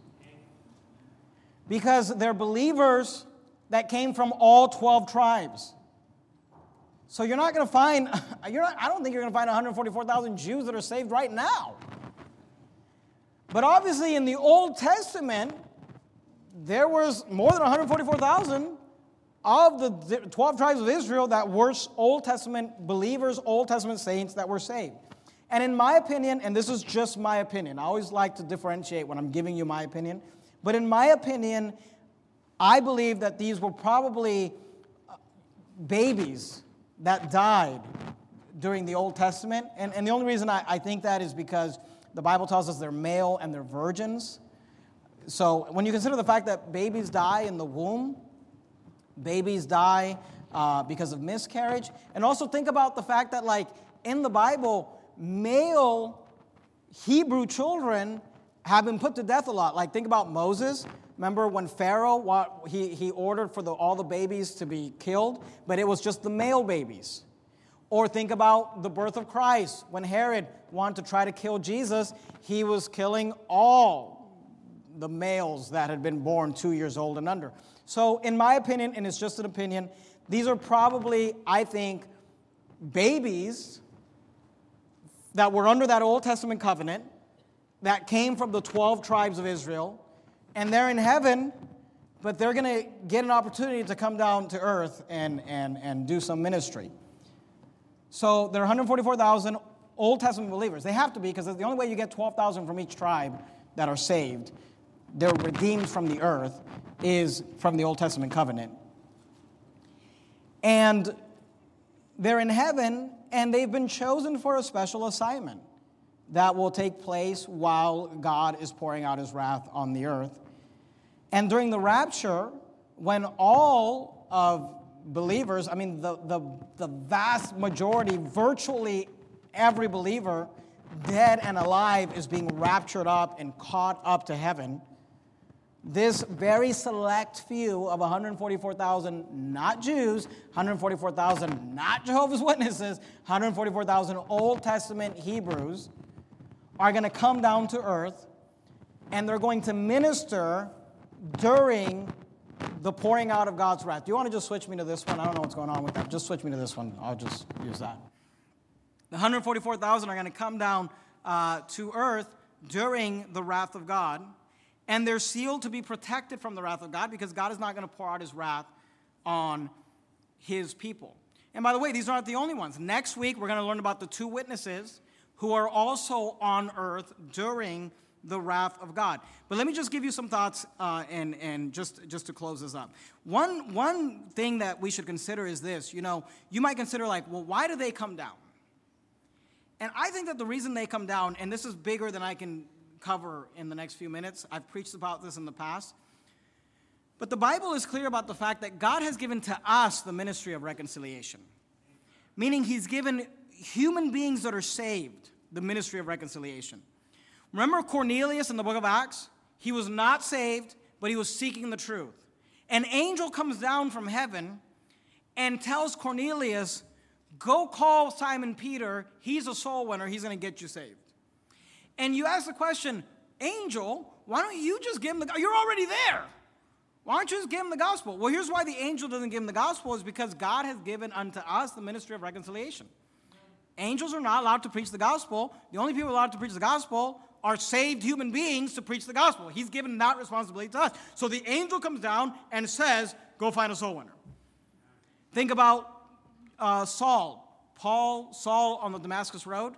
Because they're believers that came from all 12 tribes. So you're not going to find, I don't think you're going to find 144,000 Jews that are saved right now. But obviously in the Old Testament, there was more than 144,000 of the 12 tribes of Israel that were Old Testament believers, Old Testament saints that were saved. And in my opinion, and this is just my opinion, I always like to differentiate when I'm giving you my opinion, but in my opinion, I believe that these were probably babies that died during the Old Testament. And the only reason I think that is because the Bible tells us they're male and they're virgins. So when you consider the fact that babies die in the womb, babies die because of miscarriage, and also think about the fact that, like, in the Bible, male Hebrew children have been put to death a lot. Like, think about Moses. Remember when Pharaoh, he ordered for all the babies to be killed, but it was just the male babies. Or think about the birth of Christ. When Herod wanted to try to kill Jesus, he was killing all the males that had been born 2 years old and under. So in my opinion, and it's just an opinion, these are probably, I think, babies that were under that Old Testament covenant that came from the 12 tribes of Israel, and they're in heaven, but they're going to get an opportunity to come down to earth and do some ministry. So there are 144,000 Old Testament believers. They have to be, because the only way you get 12,000 from each tribe that are saved, they're redeemed from the earth, is from the Old Testament covenant. And they're in heaven, and they've been chosen for a special assignment that will take place while God is pouring out his wrath on the earth. And during the rapture, when all of believers, I mean, the vast majority, virtually every believer, dead and alive, is being raptured up and caught up to heaven, this very select few of 144,000 not Jews, 144,000 not Jehovah's Witnesses, 144,000 Old Testament Hebrews are going to come down to earth, and they're going to minister during the pouring out of God's wrath. Do you want to just switch me to this one? I don't know what's going on with that. Just switch me to this one. I'll just use that. The 144,000 are going to come down to earth during the wrath of God, and they're sealed to be protected from the wrath of God, because God is not going to pour out his wrath on his people. And by the way, these aren't the only ones. Next week, we're going to learn about the two witnesses who are also on earth during the wrath of God. But let me just give you some thoughts and just to close this up. One thing that we should consider is this. You know, you might consider like, well, why do they come down? And I think that the reason they come down, and this is bigger than I can cover in the next few minutes. I've preached about this in the past. But the Bible is clear about the fact that God has given to us the ministry of reconciliation. Meaning he's given human beings that are saved the ministry of reconciliation. Remember Cornelius in the book of Acts? He was not saved, but he was seeking the truth. An angel comes down from heaven and tells Cornelius, go call Simon Peter. He's a soul winner. He's going to get you saved. And you ask the question, angel, why don't you just give him the, you're already there. Why don't you just give him the gospel? Well, here's why the angel doesn't give him the gospel, is because God has given unto us the ministry of reconciliation. Angels are not allowed to preach the gospel. The only people allowed to preach the gospel are saved human beings to preach the gospel. He's given that responsibility to us. So the angel comes down and says, go find a soul winner. Think about Saul on the Damascus Road.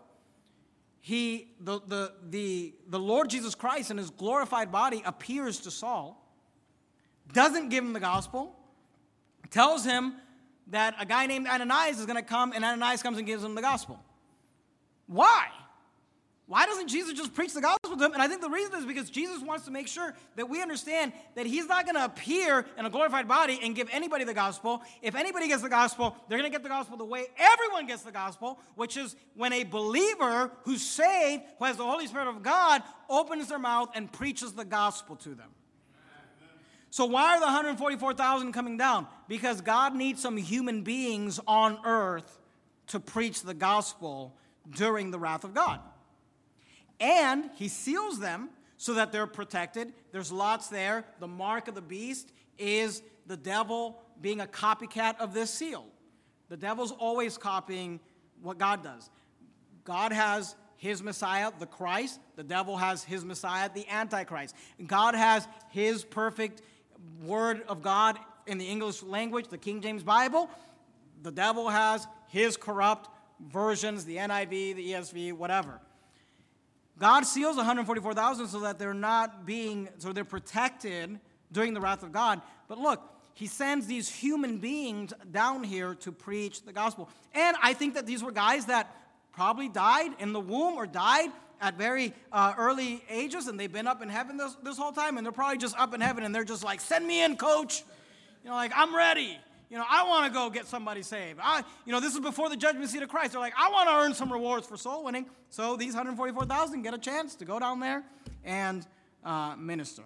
The Lord Jesus Christ in his glorified body appears to Saul, doesn't give him the gospel, tells him that a guy named Ananias is going to come, and Ananias comes and gives him the gospel. Why? Why doesn't Jesus just preach the gospel to him? And I think the reason is because Jesus wants to make sure that we understand that he's not going to appear in a glorified body and give anybody the gospel. If anybody gets the gospel, they're going to get the gospel the way everyone gets the gospel, which is when a believer who's saved, who has the Holy Spirit of God, opens their mouth and preaches the gospel to them. So why are the 144,000 coming down? Because God needs some human beings on earth to preach the gospel during the wrath of God. And he seals them so that they're protected. There's lots there. The mark of the beast is the devil being a copycat of this seal. The devil's always copying what God does. God has his Messiah, the Christ. The devil has his Messiah, the Antichrist. God has his perfect word of God in the English language, the King James Bible. The devil has his corrupt versions, the NIV, the ESV, whatever. God seals 144,000 so that they're protected during the wrath of God. But look, he sends these human beings down here to preach the gospel. And I think that these were guys that probably died in the womb or died at very early ages, and they've been up in heaven this whole time, and they're probably just up in heaven, and they're just like, send me in, coach. You know, like, I'm ready. You know, I want to go get somebody saved. This is before the judgment seat of Christ. They're like, I want to earn some rewards for soul winning. So these 144,000 get a chance to go down there and minister.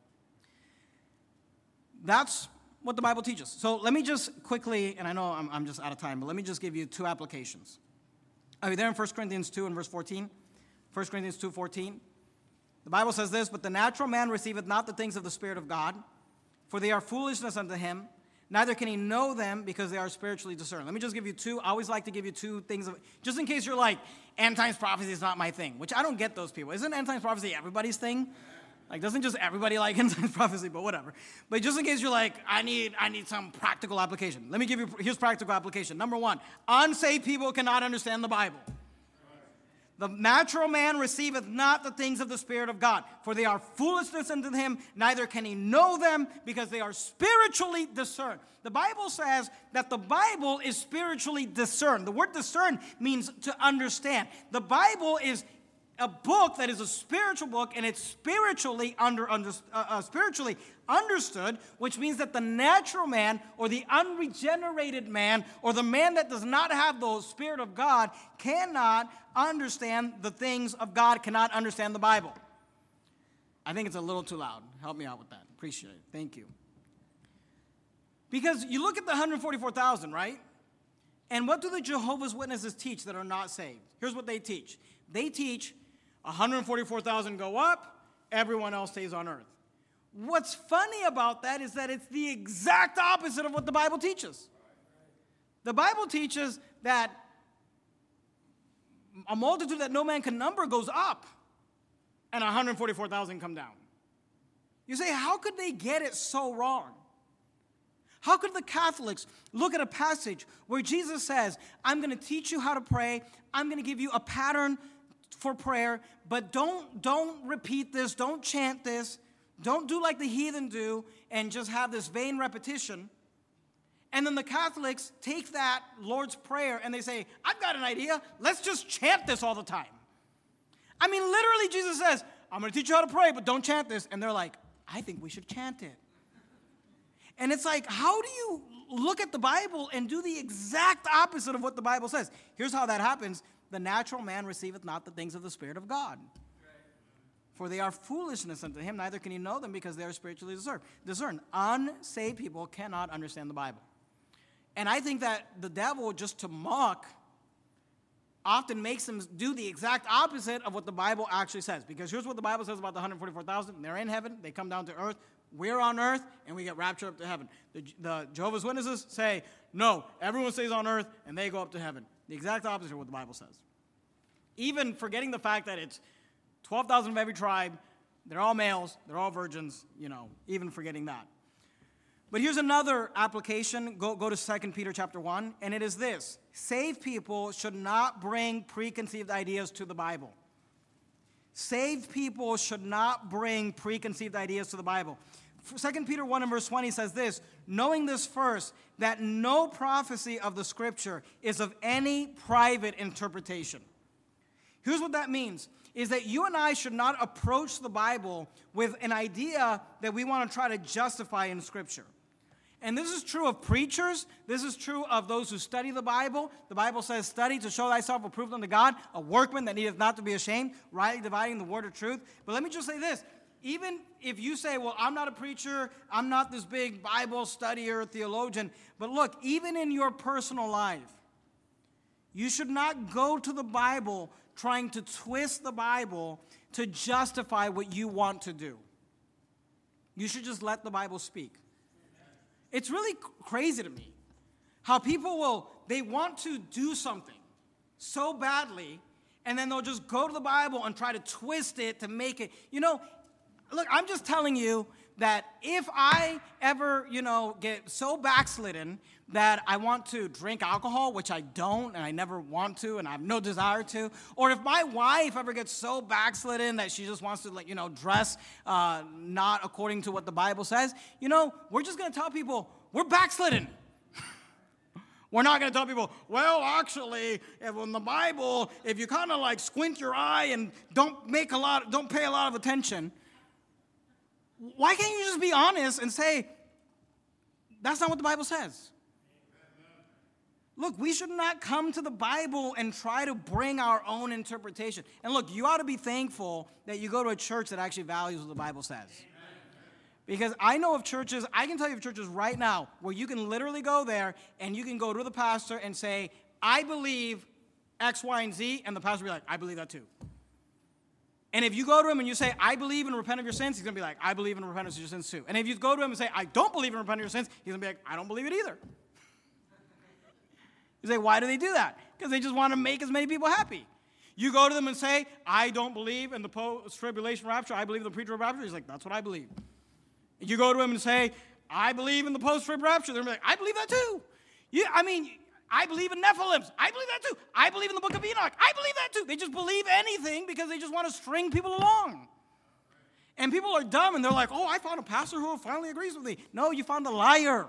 That's what the Bible teaches. So let me just quickly, and I know I'm just out of time, but let me just give you two applications. Are you there in 1 Corinthians 2 and verse 14? 1 Corinthians 2:14. The Bible says this, but the natural man receiveth not the things of the Spirit of God, for they are foolishness unto him. Neither can he know them because they are spiritually discerned. Let me just give you two. I always like to give you two things, just in case you're like, end times prophecy is not my thing, which I don't get those people. Isn't end times prophecy everybody's thing? Like, doesn't just everybody like end-times prophecy, but whatever. But just in case you're like, I need some practical application. Let me give you, here's practical application. Number one, unsaved people cannot understand the Bible. The natural man receiveth not the things of the Spirit of God, for they are foolishness unto him, neither can he know them, because they are spiritually discerned. The Bible says that the Bible is spiritually discerned. The word discern means to understand. The Bible is a book that is a spiritual book, and it's spiritually understood, which means that the natural man or the unregenerated man or the man that does not have the Spirit of God cannot understand the things of God, cannot understand the Bible. I think it's a little too loud. Help me out with that. Appreciate it. Thank you. Because you look at the 144,000, right? And what do the Jehovah's Witnesses teach that are not saved? Here's what they teach. They teach 144,000 go up, everyone else stays on earth. What's funny about that is that it's the exact opposite of what the Bible teaches. The Bible teaches that a multitude that no man can number goes up, and 144,000 come down. You say, how could they get it so wrong? How could the Catholics look at a passage where Jesus says, I'm going to teach you how to pray, I'm going to give you a pattern for prayer, but don't repeat this, don't chant this, don't do like the heathen do and just have this vain repetition. And then the Catholics take that Lord's Prayer and they say, I've got an idea, let's just chant this all the time. I mean, literally Jesus says, I'm going to teach you how to pray, but don't chant this. And they're like, I think we should chant it. And it's like, how do you look at the Bible and do the exact opposite of what the Bible says? Here's how that happens. The natural man receiveth not the things of the Spirit of God. For they are foolishness unto him, neither can he know them, because they are spiritually discerned. Unsaved people cannot understand the Bible. And I think that the devil, just to mock, often makes them do the exact opposite of what the Bible actually says. Because here's what the Bible says about the 144,000. They're in heaven, they come down to earth, we're on earth, and we get raptured up to heaven. The Jehovah's Witnesses say, no, everyone stays on earth, and they go up to heaven. The exact opposite of what the Bible says. Even forgetting the fact that it's 12,000 of every tribe, they're all males, they're all virgins, even forgetting that. But here's another application. Go to 2 Peter chapter 1, and it is this. Saved people should not bring preconceived ideas to the Bible. Saved people should not bring preconceived ideas to the Bible. 2 Peter 1 and verse 20 says this, knowing this first, that no prophecy of the Scripture is of any private interpretation. Here's what that means, is that you and I should not approach the Bible with an idea that we want to try to justify in Scripture. And this is true of preachers. This is true of those who study the Bible. The Bible says, study to show thyself approved unto God, a workman that needeth not to be ashamed, rightly dividing the word of truth. But let me just say this. Even if you say, well, I'm not a preacher, I'm not this big Bible studier, theologian, but look, even in your personal life, you should not go to the Bible trying to twist the Bible to justify what you want to do. You should just let the Bible speak. It's really crazy to me how people they want to do something so badly, and then they'll just go to the Bible and try to twist it to make it, look, I'm just telling you that if I ever, get so backslidden that I want to drink alcohol, which I don't, and I never want to, and I have no desire to, or if my wife ever gets so backslidden that she just wants to, dress not according to what the Bible says, we're just going to tell people, we're backslidden. We're not going to tell people, well, actually, in the Bible, if you kind of squint your eye and don't pay a lot of attention, why can't you just be honest and say, that's not what the Bible says? Look, we should not come to the Bible and try to bring our own interpretation. And look, you ought to be thankful that you go to a church that actually values what the Bible says. Because I know of churches, I can tell you of churches right now where you can literally go there and you can go to the pastor and say, I believe X, Y, and Z, and the pastor will be like, I believe that too. And if you go to him and you say, I believe and repent of your sins, he's going to be like, I believe in repentance of your sins too. And if you go to him and say, I don't believe in repent of your sins, he's going to be like, I don't believe it either. You say, why do they do that? Because they just want to make as many people happy. You go to them and say, I don't believe in the post-tribulation rapture. I believe in the pre-trib rapture. He's like, that's what I believe. You go to him and say, I believe in the post-trib rapture. They're like, I believe that too. I believe in Nephilims. I believe that too. I believe in the book of Enoch. I believe that too. They just believe anything because they just want to string people along. And people are dumb, and they're like, oh, I found a pastor who finally agrees with me. No, you found a liar.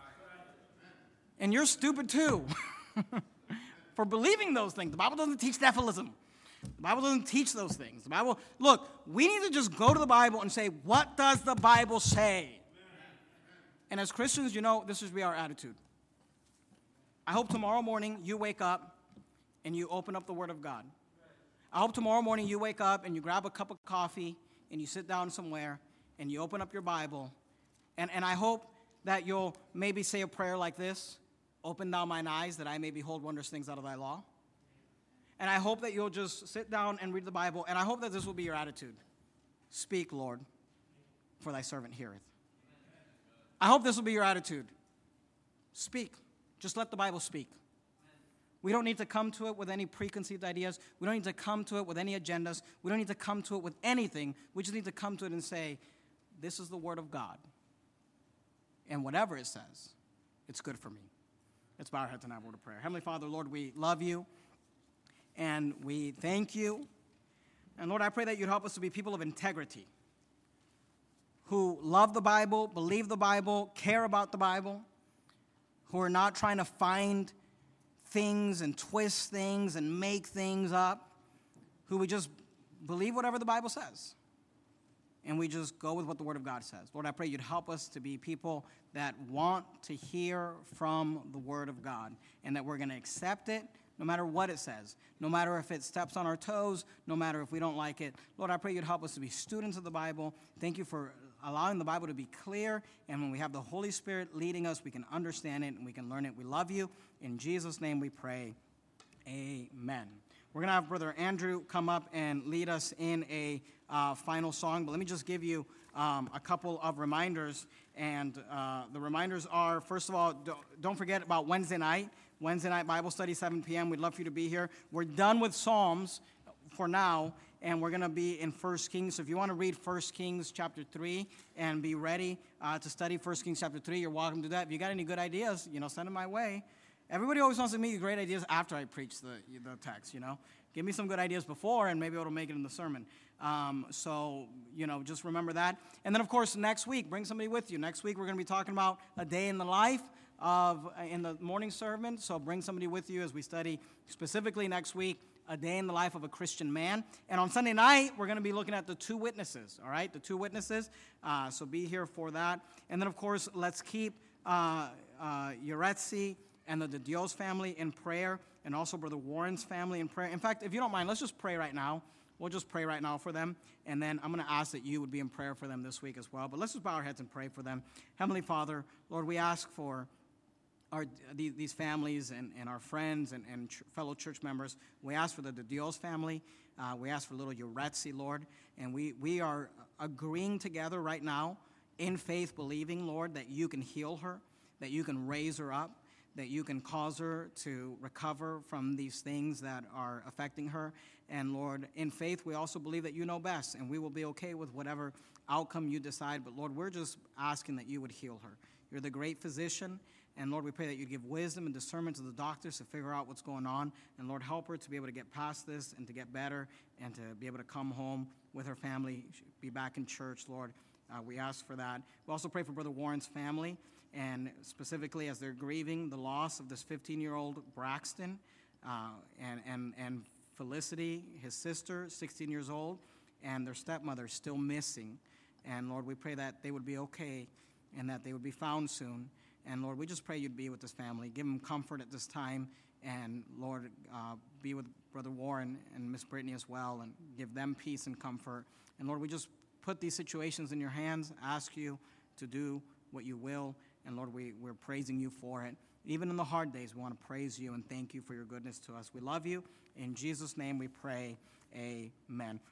And you're stupid too for believing those things. The Bible doesn't teach Nephilism. The Bible doesn't teach those things. Look, we need to just go to the Bible and say, what does the Bible say? And as Christians, this should be our attitude. I hope tomorrow morning you wake up and you open up the Word of God. I hope tomorrow morning you wake up and you grab a cup of coffee and you sit down somewhere and you open up your Bible. And I hope that you'll maybe say a prayer like this: open thou mine eyes that I may behold wondrous things out of thy law. And I hope that you'll just sit down and read the Bible. And I hope that this will be your attitude. Speak, Lord, for thy servant heareth. I hope this will be your attitude. Speak. Just let the Bible speak. We don't need to come to it with any preconceived ideas. We don't need to come to it with any agendas. We don't need to come to it with anything. We just need to come to it and say, this is the Word of God. And whatever it says, it's good for me. Let's bow our heads and have a word of prayer. Heavenly Father, Lord, we love you and we thank you. And Lord, I pray that you'd help us to be people of integrity who love the Bible, believe the Bible, care about the Bible, who are not trying to find things and twist things and make things up, who we just believe whatever the Bible says. And we just go with what the Word of God says. Lord, I pray you'd help us to be people that want to hear from the Word of God and that we're going to accept it no matter what it says, no matter if it steps on our toes, no matter if we don't like it. Lord, I pray you'd help us to be students of the Bible. Thank you for allowing the Bible to be clear, and when we have the Holy Spirit leading us, we can understand it and we can learn it. We love you. In Jesus' name we pray. Amen. We're going to have Brother Andrew come up and lead us in a final song, but let me just give you a couple of reminders. And the reminders are, first of all, don't forget about Wednesday night Bible study, 7 p.m. We'd love for you to be here. We're done with Psalms for now, and we're going to be in 1 Kings. So if you want to read 1 Kings chapter 3 and be ready to study 1 Kings chapter 3, you're welcome to that. If you got any good ideas, send them my way. Everybody always wants to meet great ideas after I preach the text, Give me some good ideas before, and maybe it'll make it in the sermon. So, just remember that. And then, of course, next week, bring somebody with you. Next week, we're going to be talking about a day in the life in the morning sermon. So bring somebody with you as we study specifically next week, a day in the life of a Christian man. And on Sunday night, we're going to be looking at the two witnesses, all right? The two witnesses. So be here for that. And then, of course, let's keep Yuretsi and the Dios family in prayer, and also Brother Warren's family in prayer. In fact, if you don't mind, let's just pray right now. We'll just pray right now for them, and then I'm going to ask that you would be in prayer for them this week as well. But let's just bow our heads and pray for them. Heavenly Father, Lord, we ask for these families and our friends and fellow church members. We ask for the Dios family. We ask for little Yuretsi, Lord. And we are agreeing together right now in faith, believing, Lord, that you can heal her, that you can raise her up, that you can cause her to recover from these things that are affecting her. And Lord, in faith, we also believe that you know best, and we will be okay with whatever outcome you decide. But Lord, we're just asking that you would heal her. You're the great physician. And Lord, we pray that you give wisdom and discernment to the doctors to figure out what's going on. And Lord, help her to be able to get past this and to get better and to be able to come home with her family, be back in church, Lord. We ask for that. We also pray for Brother Warren's family, and specifically as they're grieving the loss of this 15-year-old Braxton and Felicity, his sister, 16 years old, and their stepmother still missing. And Lord, we pray that they would be okay and that they would be found soon. And Lord, we just pray you'd be with this family. Give them comfort at this time. And Lord, be with Brother Warren and Miss Brittany as well, and give them peace and comfort. And Lord, we just put these situations in your hands, ask you to do what you will. And Lord, we're praising you for it. Even in the hard days, we want to praise you and thank you for your goodness to us. We love you. In Jesus' name we pray, amen.